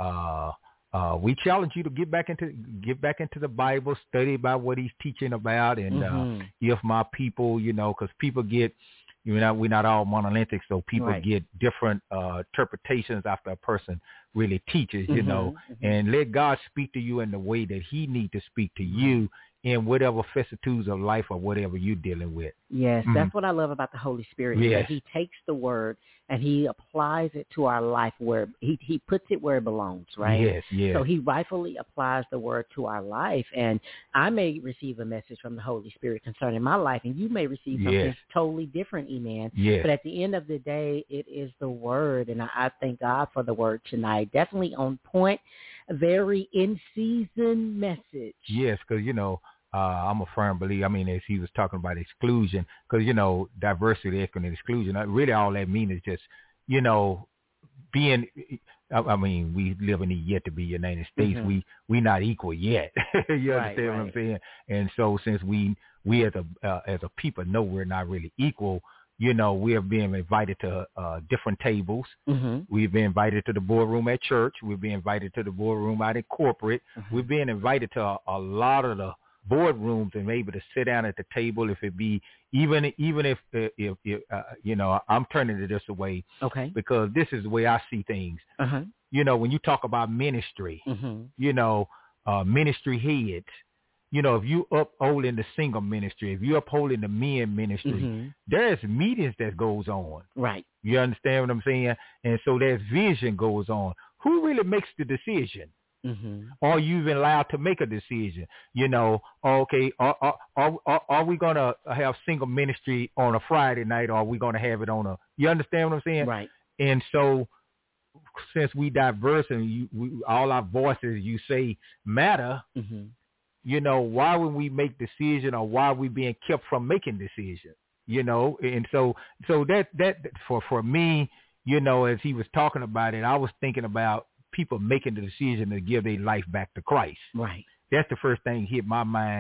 [SPEAKER 6] we challenge you to get back into the Bible, study about what he's teaching about, and if my people, because people get, we're not all monolithic, so people get different interpretations after a person really teaches, and let God speak to you in the way that he needs to speak to you in whatever vicissitudes of life or whatever you're dealing with.
[SPEAKER 9] Yes, that's what I love about the Holy Spirit. Yes. That he takes the word and he applies it to our life where he puts it where it belongs, right?
[SPEAKER 6] Yes.
[SPEAKER 9] So he rightfully applies the word to our life. And I may receive a message from the Holy Spirit concerning my life, and you may receive something totally different, E-Man.
[SPEAKER 6] Yes.
[SPEAKER 9] But at the end of the day, it is the word. And I thank God for the word tonight. Definitely on point, a very in-season message.
[SPEAKER 6] Yes, because, I'm a firm believer. I mean, as he was talking about exclusion, because, diversity, equity, and exclusion, really all that means is just, being, we live in the yet to be United States. We not equal yet. You understand what I'm saying? And so since we as a people know we're not really equal, we are being invited to different tables. We've been invited to the boardroom at church. We've been invited to the boardroom out in corporate. We've been invited to a lot of the boardrooms and able to sit down at the table. If it be even if I'm turning it this way, because this is the way I see things. When you talk about ministry, ministry heads. If you upholding the single ministry, if you upholding the men ministry, there's meetings that goes on.
[SPEAKER 9] Right.
[SPEAKER 6] You understand what I'm saying? And so there's vision goes on. Who really makes the decision? Are you even allowed to make a decision? Okay, are we going to have single ministry on a Friday night, or are we going to have it on you understand what I'm saying?
[SPEAKER 9] Right.
[SPEAKER 6] And so since we diverse and all our voices, you say, matter, why would we make decision, or why are we being kept from making decisions? And so that for me, as he was talking about it, I was thinking about people making the decision to give their life back to Christ.
[SPEAKER 9] Right.
[SPEAKER 6] That's the first thing hit my mind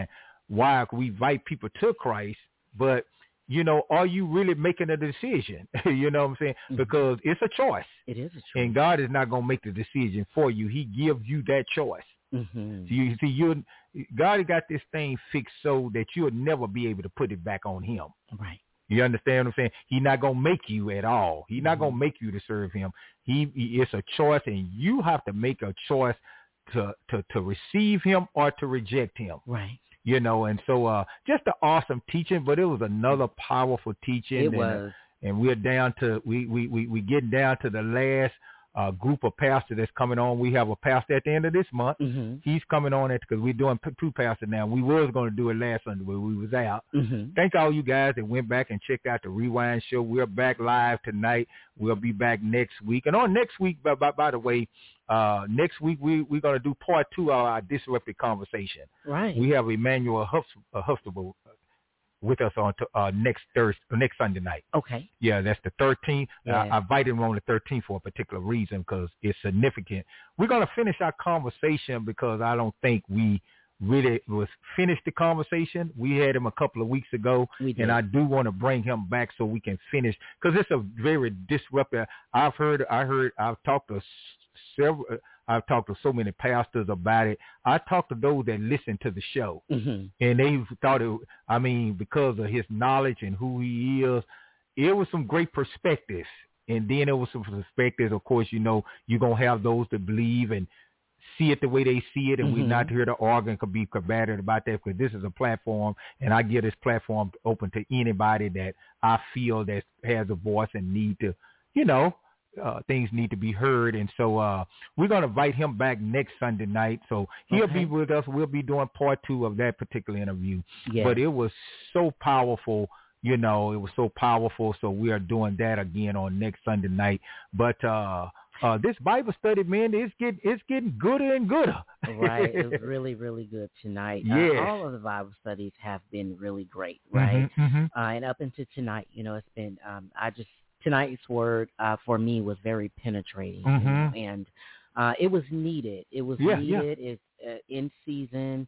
[SPEAKER 6] why we invite people to Christ, but are you really making a decision? You know what I'm saying? Mm-hmm. Because it's a choice.
[SPEAKER 9] It is a choice.
[SPEAKER 6] And God is not going to make the decision for you. He gives you that choice.
[SPEAKER 9] Mm-hmm.
[SPEAKER 6] So you God got this thing fixed so that you'll never be able to put it back on him.
[SPEAKER 9] Right.
[SPEAKER 6] You understand what I'm saying? He's not going to make you at all. He's not going to make you to serve him. It's a choice, and you have to make a choice to receive him or to reject him.
[SPEAKER 9] Right.
[SPEAKER 6] And so just an awesome teaching, but it was another powerful teaching.
[SPEAKER 9] It was.
[SPEAKER 6] And we're down to, we getting down to the last group of pastors that's coming on. We have a pastor at the end of this month.
[SPEAKER 9] Mm-hmm.
[SPEAKER 6] He's coming on because we're doing two pastors now. We was going to do it last Sunday, but we was out.
[SPEAKER 9] Mm-hmm.
[SPEAKER 6] Thank all you guys that went back and checked out the Rewind show. We're back live tonight. We'll be back next week. And on next week, by the way, next week we're going to do part 2 of our Disrupted Conversation.
[SPEAKER 9] Right.
[SPEAKER 6] We have Emmanuel Huxtable with us on next Sunday night.
[SPEAKER 9] Okay.
[SPEAKER 6] Yeah, that's the 13th.
[SPEAKER 9] Yeah.
[SPEAKER 6] I invited him on the 13th for a particular reason because it's significant. We're going to finish our conversation because I don't think we really was finished the conversation. We had him a couple of weeks ago, and I do want to bring him back so we can finish because it's a very disruptive. I've talked to several. I've talked to so many pastors about it. I talked to those that listen to the show,
[SPEAKER 9] mm-hmm.
[SPEAKER 6] and they thought because of his knowledge and who he is, it was some great perspectives. And then it was some perspectives, of course, you're going to have those that believe and see it the way they see it, and
[SPEAKER 9] mm-hmm.
[SPEAKER 6] we're not here to argue and could be combative about that because this is a platform, and I give this platform open to anybody that I feel that has a voice and need to, things need to be heard. And so we're going to invite him back next Sunday night. So he'll be with us. We'll be doing part 2 of that particular interview.
[SPEAKER 9] Yeah.
[SPEAKER 6] But it was so powerful. It was so powerful. So we are doing that again on next Sunday night. But this Bible study, man, it's getting gooder and gooder.
[SPEAKER 9] Right. It was really, really good tonight.
[SPEAKER 6] Yes.
[SPEAKER 9] All of the Bible studies have been really great, right?
[SPEAKER 6] Mm-hmm.
[SPEAKER 9] And up until tonight, it's been, tonight's word for me was very penetrating,
[SPEAKER 6] mm-hmm.
[SPEAKER 9] And it was needed. It was needed. Yeah. It's in season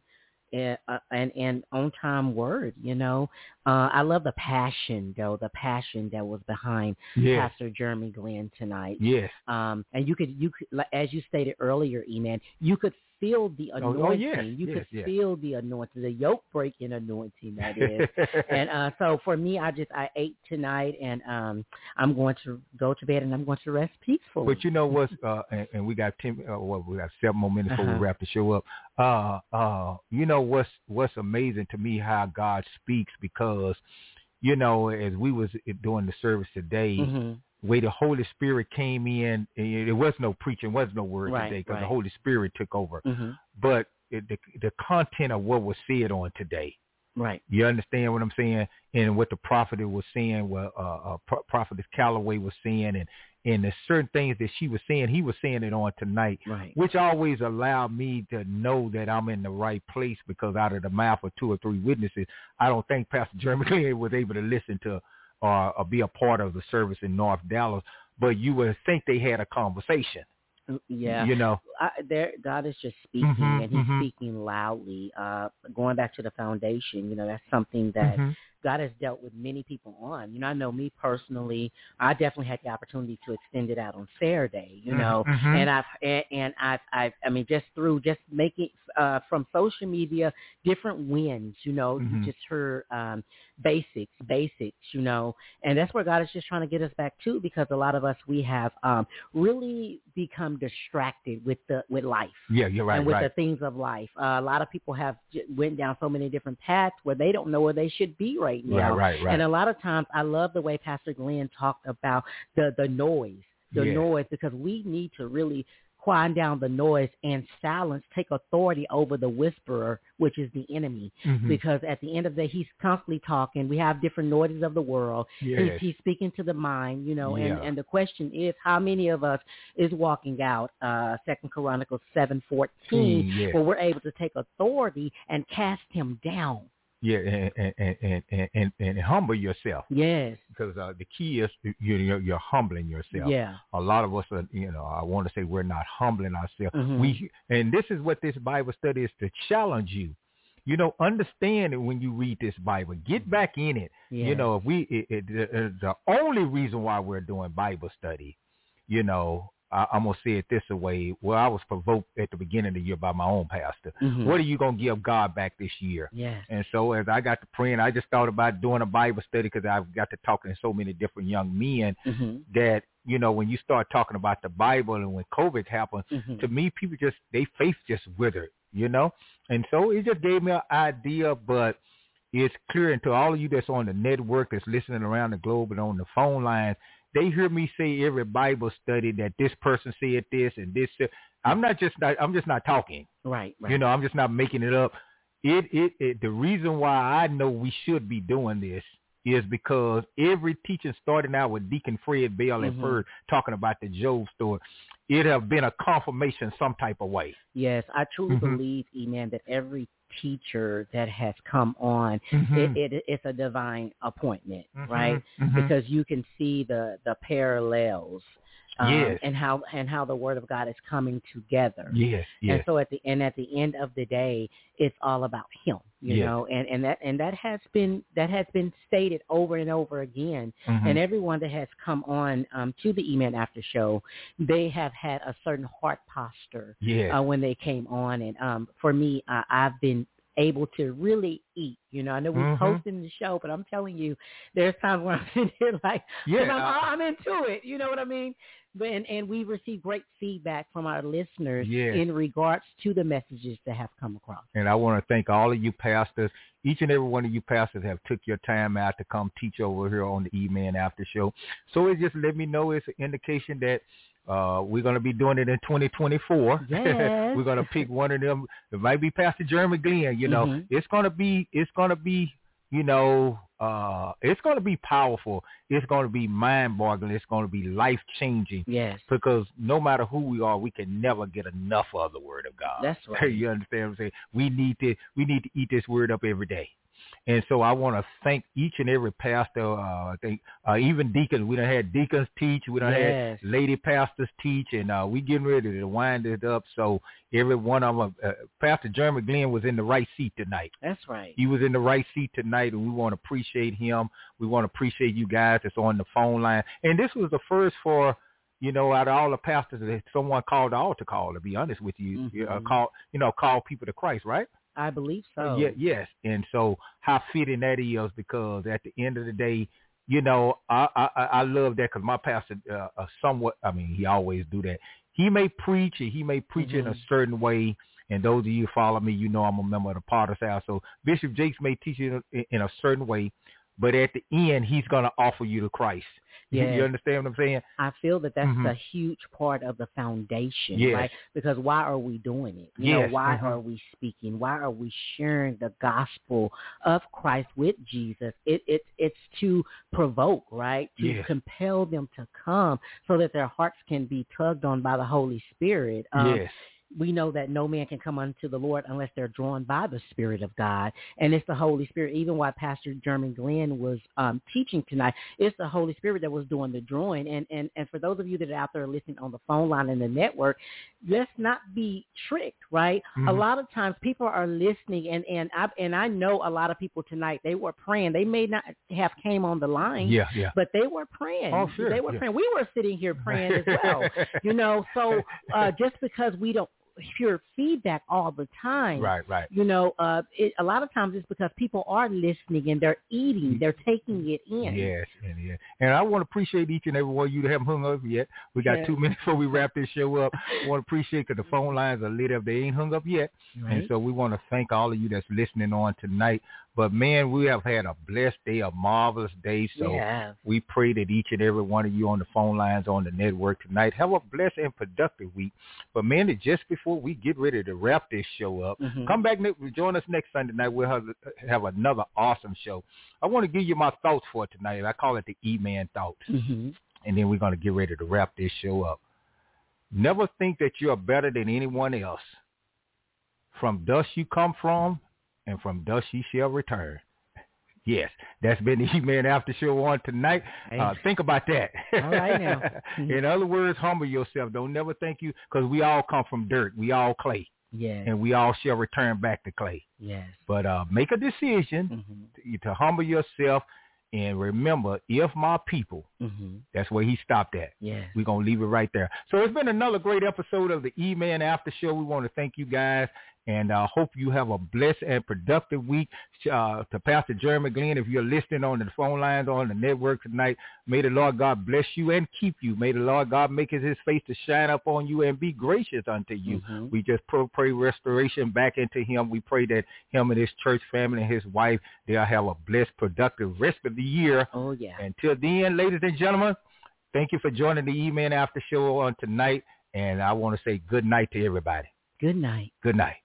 [SPEAKER 9] and on time word. I love the passion that was behind Pastor Jeremy Glenn tonight.
[SPEAKER 6] Yes.
[SPEAKER 9] And you could, as you stated earlier, E-Man, you could feel the anointing. You could feel the anointing, the yoke breaking anointing, that is. And so for me, I ate tonight, and I'm going to go to bed and I'm going to rest peacefully.
[SPEAKER 6] But you know what's and we got 7 more minutes before we wrap the show up. What's amazing to me how God speaks, because as we was doing the service today. Mm-hmm. Way the Holy Spirit came in, and there was no preaching, was no word today because the Holy Spirit took over.
[SPEAKER 9] Mm-hmm.
[SPEAKER 6] But the content of what was said on today,
[SPEAKER 9] right?
[SPEAKER 6] You understand what I'm saying, and what the prophet was saying, what prophetess Calloway was saying, and the certain things that she was saying, he was saying it on tonight,
[SPEAKER 9] right?
[SPEAKER 6] Which always allowed me to know that I'm in the right place, because out of the mouth of 2 or 3 witnesses, I don't think Pastor Jeremy Glenn was able to listen to or be a part of the service in North Dallas, but you would think they had a conversation.
[SPEAKER 9] Yeah. God is just speaking,
[SPEAKER 6] mm-hmm,
[SPEAKER 9] and he's
[SPEAKER 6] mm-hmm.
[SPEAKER 9] speaking loudly. Going back to the foundation, that's something that
[SPEAKER 6] mm-hmm.
[SPEAKER 9] God has dealt with many people on. I know me personally, I definitely had the opportunity to extend it out on Saturday,
[SPEAKER 6] mm-hmm.
[SPEAKER 9] and I've just through just making from social media different wins,
[SPEAKER 6] mm-hmm.
[SPEAKER 9] you just heard basics, and that's where God is just trying to get us back to, because a lot of us, we have really become distracted with life.
[SPEAKER 6] Yeah, you're right.
[SPEAKER 9] And with the things of life. A lot of people have went down so many different paths where they don't know where they should be right now.
[SPEAKER 6] Right.
[SPEAKER 9] And a lot of times, I love the way Pastor Glenn talked about the noise, because we need to really quiet down the noise and silence, take authority over the whisperer, which is the enemy.
[SPEAKER 6] Mm-hmm.
[SPEAKER 9] Because at the end of the day, he's constantly talking. We have different noises of the world.
[SPEAKER 6] Yes.
[SPEAKER 9] He's speaking to the mind, and the question is, how many of us is walking out 2 Chronicles 7:14, where we're able to take authority and cast him down.
[SPEAKER 6] Yeah, and humble yourself.
[SPEAKER 9] Yes.
[SPEAKER 6] Because the key is you're humbling yourself.
[SPEAKER 9] Yeah.
[SPEAKER 6] A lot of us are, I want to say we're not humbling ourselves.
[SPEAKER 9] Mm-hmm.
[SPEAKER 6] And this is what this Bible study is, to challenge you. understand it when you read this Bible. Get back in it.
[SPEAKER 9] Yes.
[SPEAKER 6] The only reason why we're doing Bible study, I'm going to say it this way. Well, I was provoked at the beginning of the year by my own pastor.
[SPEAKER 9] Mm-hmm.
[SPEAKER 6] What are you going to give God back this year?
[SPEAKER 9] Yes.
[SPEAKER 6] And so as I got to praying, I just thought about doing a Bible study because I've got to talking to so many different young men that, when you start talking about the Bible and when COVID happened, to me, people their faith just withered, And so it just gave me an idea, but it's clear, and to all of you that's on the network, that's listening around the globe and on the phone lines, they hear me say every Bible study that this person said this and this. I'm just not talking.
[SPEAKER 9] Right.
[SPEAKER 6] I'm just not making it up. The reason why I know we should be doing this is because every teaching starting out with Deacon Fred Bell at first talking about the Job story, it have been a confirmation some type of way.
[SPEAKER 9] Yes, I truly believe, E-Man, that every teacher that has come on, it's a divine appointment, right? Because you can see the parallels and how the Word of God is coming together.
[SPEAKER 6] Yes.
[SPEAKER 9] And so at the end of the day, it's all about Him, you know, and that has been stated over and over again. And everyone that has come on to the E-Man After Show, they have had a certain heart posture when they came on. And for me, I've been able to really eat. I know we're hosting the show, but I'm telling you, there's times when I'm sitting here like, I'm into it. You know what I mean? And we receive great feedback from our listeners in regards to the messages that have come across.
[SPEAKER 6] And I want to thank all of you pastors. Each and every one of you pastors have took your time out to come teach over here on the E-Man After Show. So it just let me know it's an indication that we're going to be doing it in 2024.
[SPEAKER 9] Yes.
[SPEAKER 6] We're going to pick one of them. It might be Pastor Jeremy Glenn. It's going to be, it's going to be powerful. It's going to be mind-boggling. It's going to be life-changing.
[SPEAKER 9] Yes.
[SPEAKER 6] Because no matter who we are, we can never get enough of the Word of God.
[SPEAKER 9] That's right.
[SPEAKER 6] You understand what I'm saying? We need to eat this Word up every day. And so I want to thank each and every pastor. Even deacons. We done had deacons teach. We done had lady pastors teach. And we getting ready to wind it up. So every one of them, Pastor Jeremy Glenn was in the right seat tonight.
[SPEAKER 9] That's right.
[SPEAKER 6] He was in the right seat tonight, and we want to appreciate him. We want to appreciate you guys that's on the phone line. And this was the first for, out of all the pastors that someone called the altar call, to be honest with you, call people to Christ, right?
[SPEAKER 9] I believe so.
[SPEAKER 6] Yes. And so how fitting that is, because at the end of the day, I love that because my pastor he always do that. He may preach and he may preach in a certain way. And those of you who follow me, I'm a member of the Potter's House. So Bishop Jakes may teach it in a certain way, but at the end, he's going to offer you to Christ.
[SPEAKER 9] Yes.
[SPEAKER 6] You understand what I'm saying?
[SPEAKER 9] I feel that that's a huge part of the foundation, right? Because why are we doing it? Why are we speaking? Why are we sharing the gospel of Christ with Jesus? It's to provoke, right? To compel them to come so that their hearts can be tugged on by the Holy Spirit. We know that no man can come unto the Lord unless they're drawn by the Spirit of God. And it's the Holy Spirit. Even while Pastor Jeremy Glenn was teaching tonight, it's the Holy Spirit that was doing the drawing. And for those of you that are out there listening on the phone line and the network, let's not be tricked, right? A lot of times people are listening, and I know a lot of people tonight, they were praying. They may not have came on the line, but they were praying.
[SPEAKER 6] Oh, sure.
[SPEAKER 9] They were praying. We were sitting here praying as well, So just because we don't hear feedback all the time.
[SPEAKER 6] Right.
[SPEAKER 9] A lot of times it's because people are listening and they're eating, they're taking it in.
[SPEAKER 6] Yes. And I want to appreciate each and every one of you that haven't hung up yet. We got 2 minutes before we wrap this show up. I want to appreciate because the phone lines are lit up. They ain't hung up yet. Right. And so we want to thank all of you that's listening on tonight. But, man, we have had a blessed day, a marvelous day. So we pray that each and every one of you on the phone lines on the network tonight have a blessed and productive week. But, man, just before we get ready to wrap this show up, come back, join us next Sunday night. We'll have another awesome show. I want to give you my thoughts for tonight. I call it the E-Man Thoughts. And then we're going to get ready to wrap this show up. Never think that you're better than anyone else. From dust you come from, and from dust ye shall return. Yes, that's been the E-Man After Show on tonight. Think about that.
[SPEAKER 9] All right now.
[SPEAKER 6] In other words, humble yourself. Don't never think you, because we all come from dirt. We all clay.
[SPEAKER 9] Yes.
[SPEAKER 6] And we all shall return back to clay.
[SPEAKER 9] Yes.
[SPEAKER 6] But make a decision to humble yourself. And remember, if my people, that's where he stopped at.
[SPEAKER 9] Yes.
[SPEAKER 6] We're going to leave it right there. So it's been another great episode of the E-Man After Show. We want to thank you guys, and I hope you have a blessed and productive week. To Pastor Jeremy Glenn, if you're listening on the phone lines or on the network tonight, may the Lord God bless you and keep you. May the Lord God make his face to shine up on you and be gracious unto you. We just pray restoration back into him. We pray that him and his church family and his wife, they'll have a blessed, productive rest of the year.
[SPEAKER 9] Oh, yeah.
[SPEAKER 6] Until then, ladies and gentlemen, thank you for joining the E-Man After Show on tonight. And I want to say good night to everybody.
[SPEAKER 9] Good night.
[SPEAKER 6] Good night.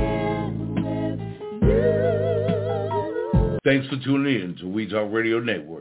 [SPEAKER 10] Thanks for tuning in to We Talk Radio Network.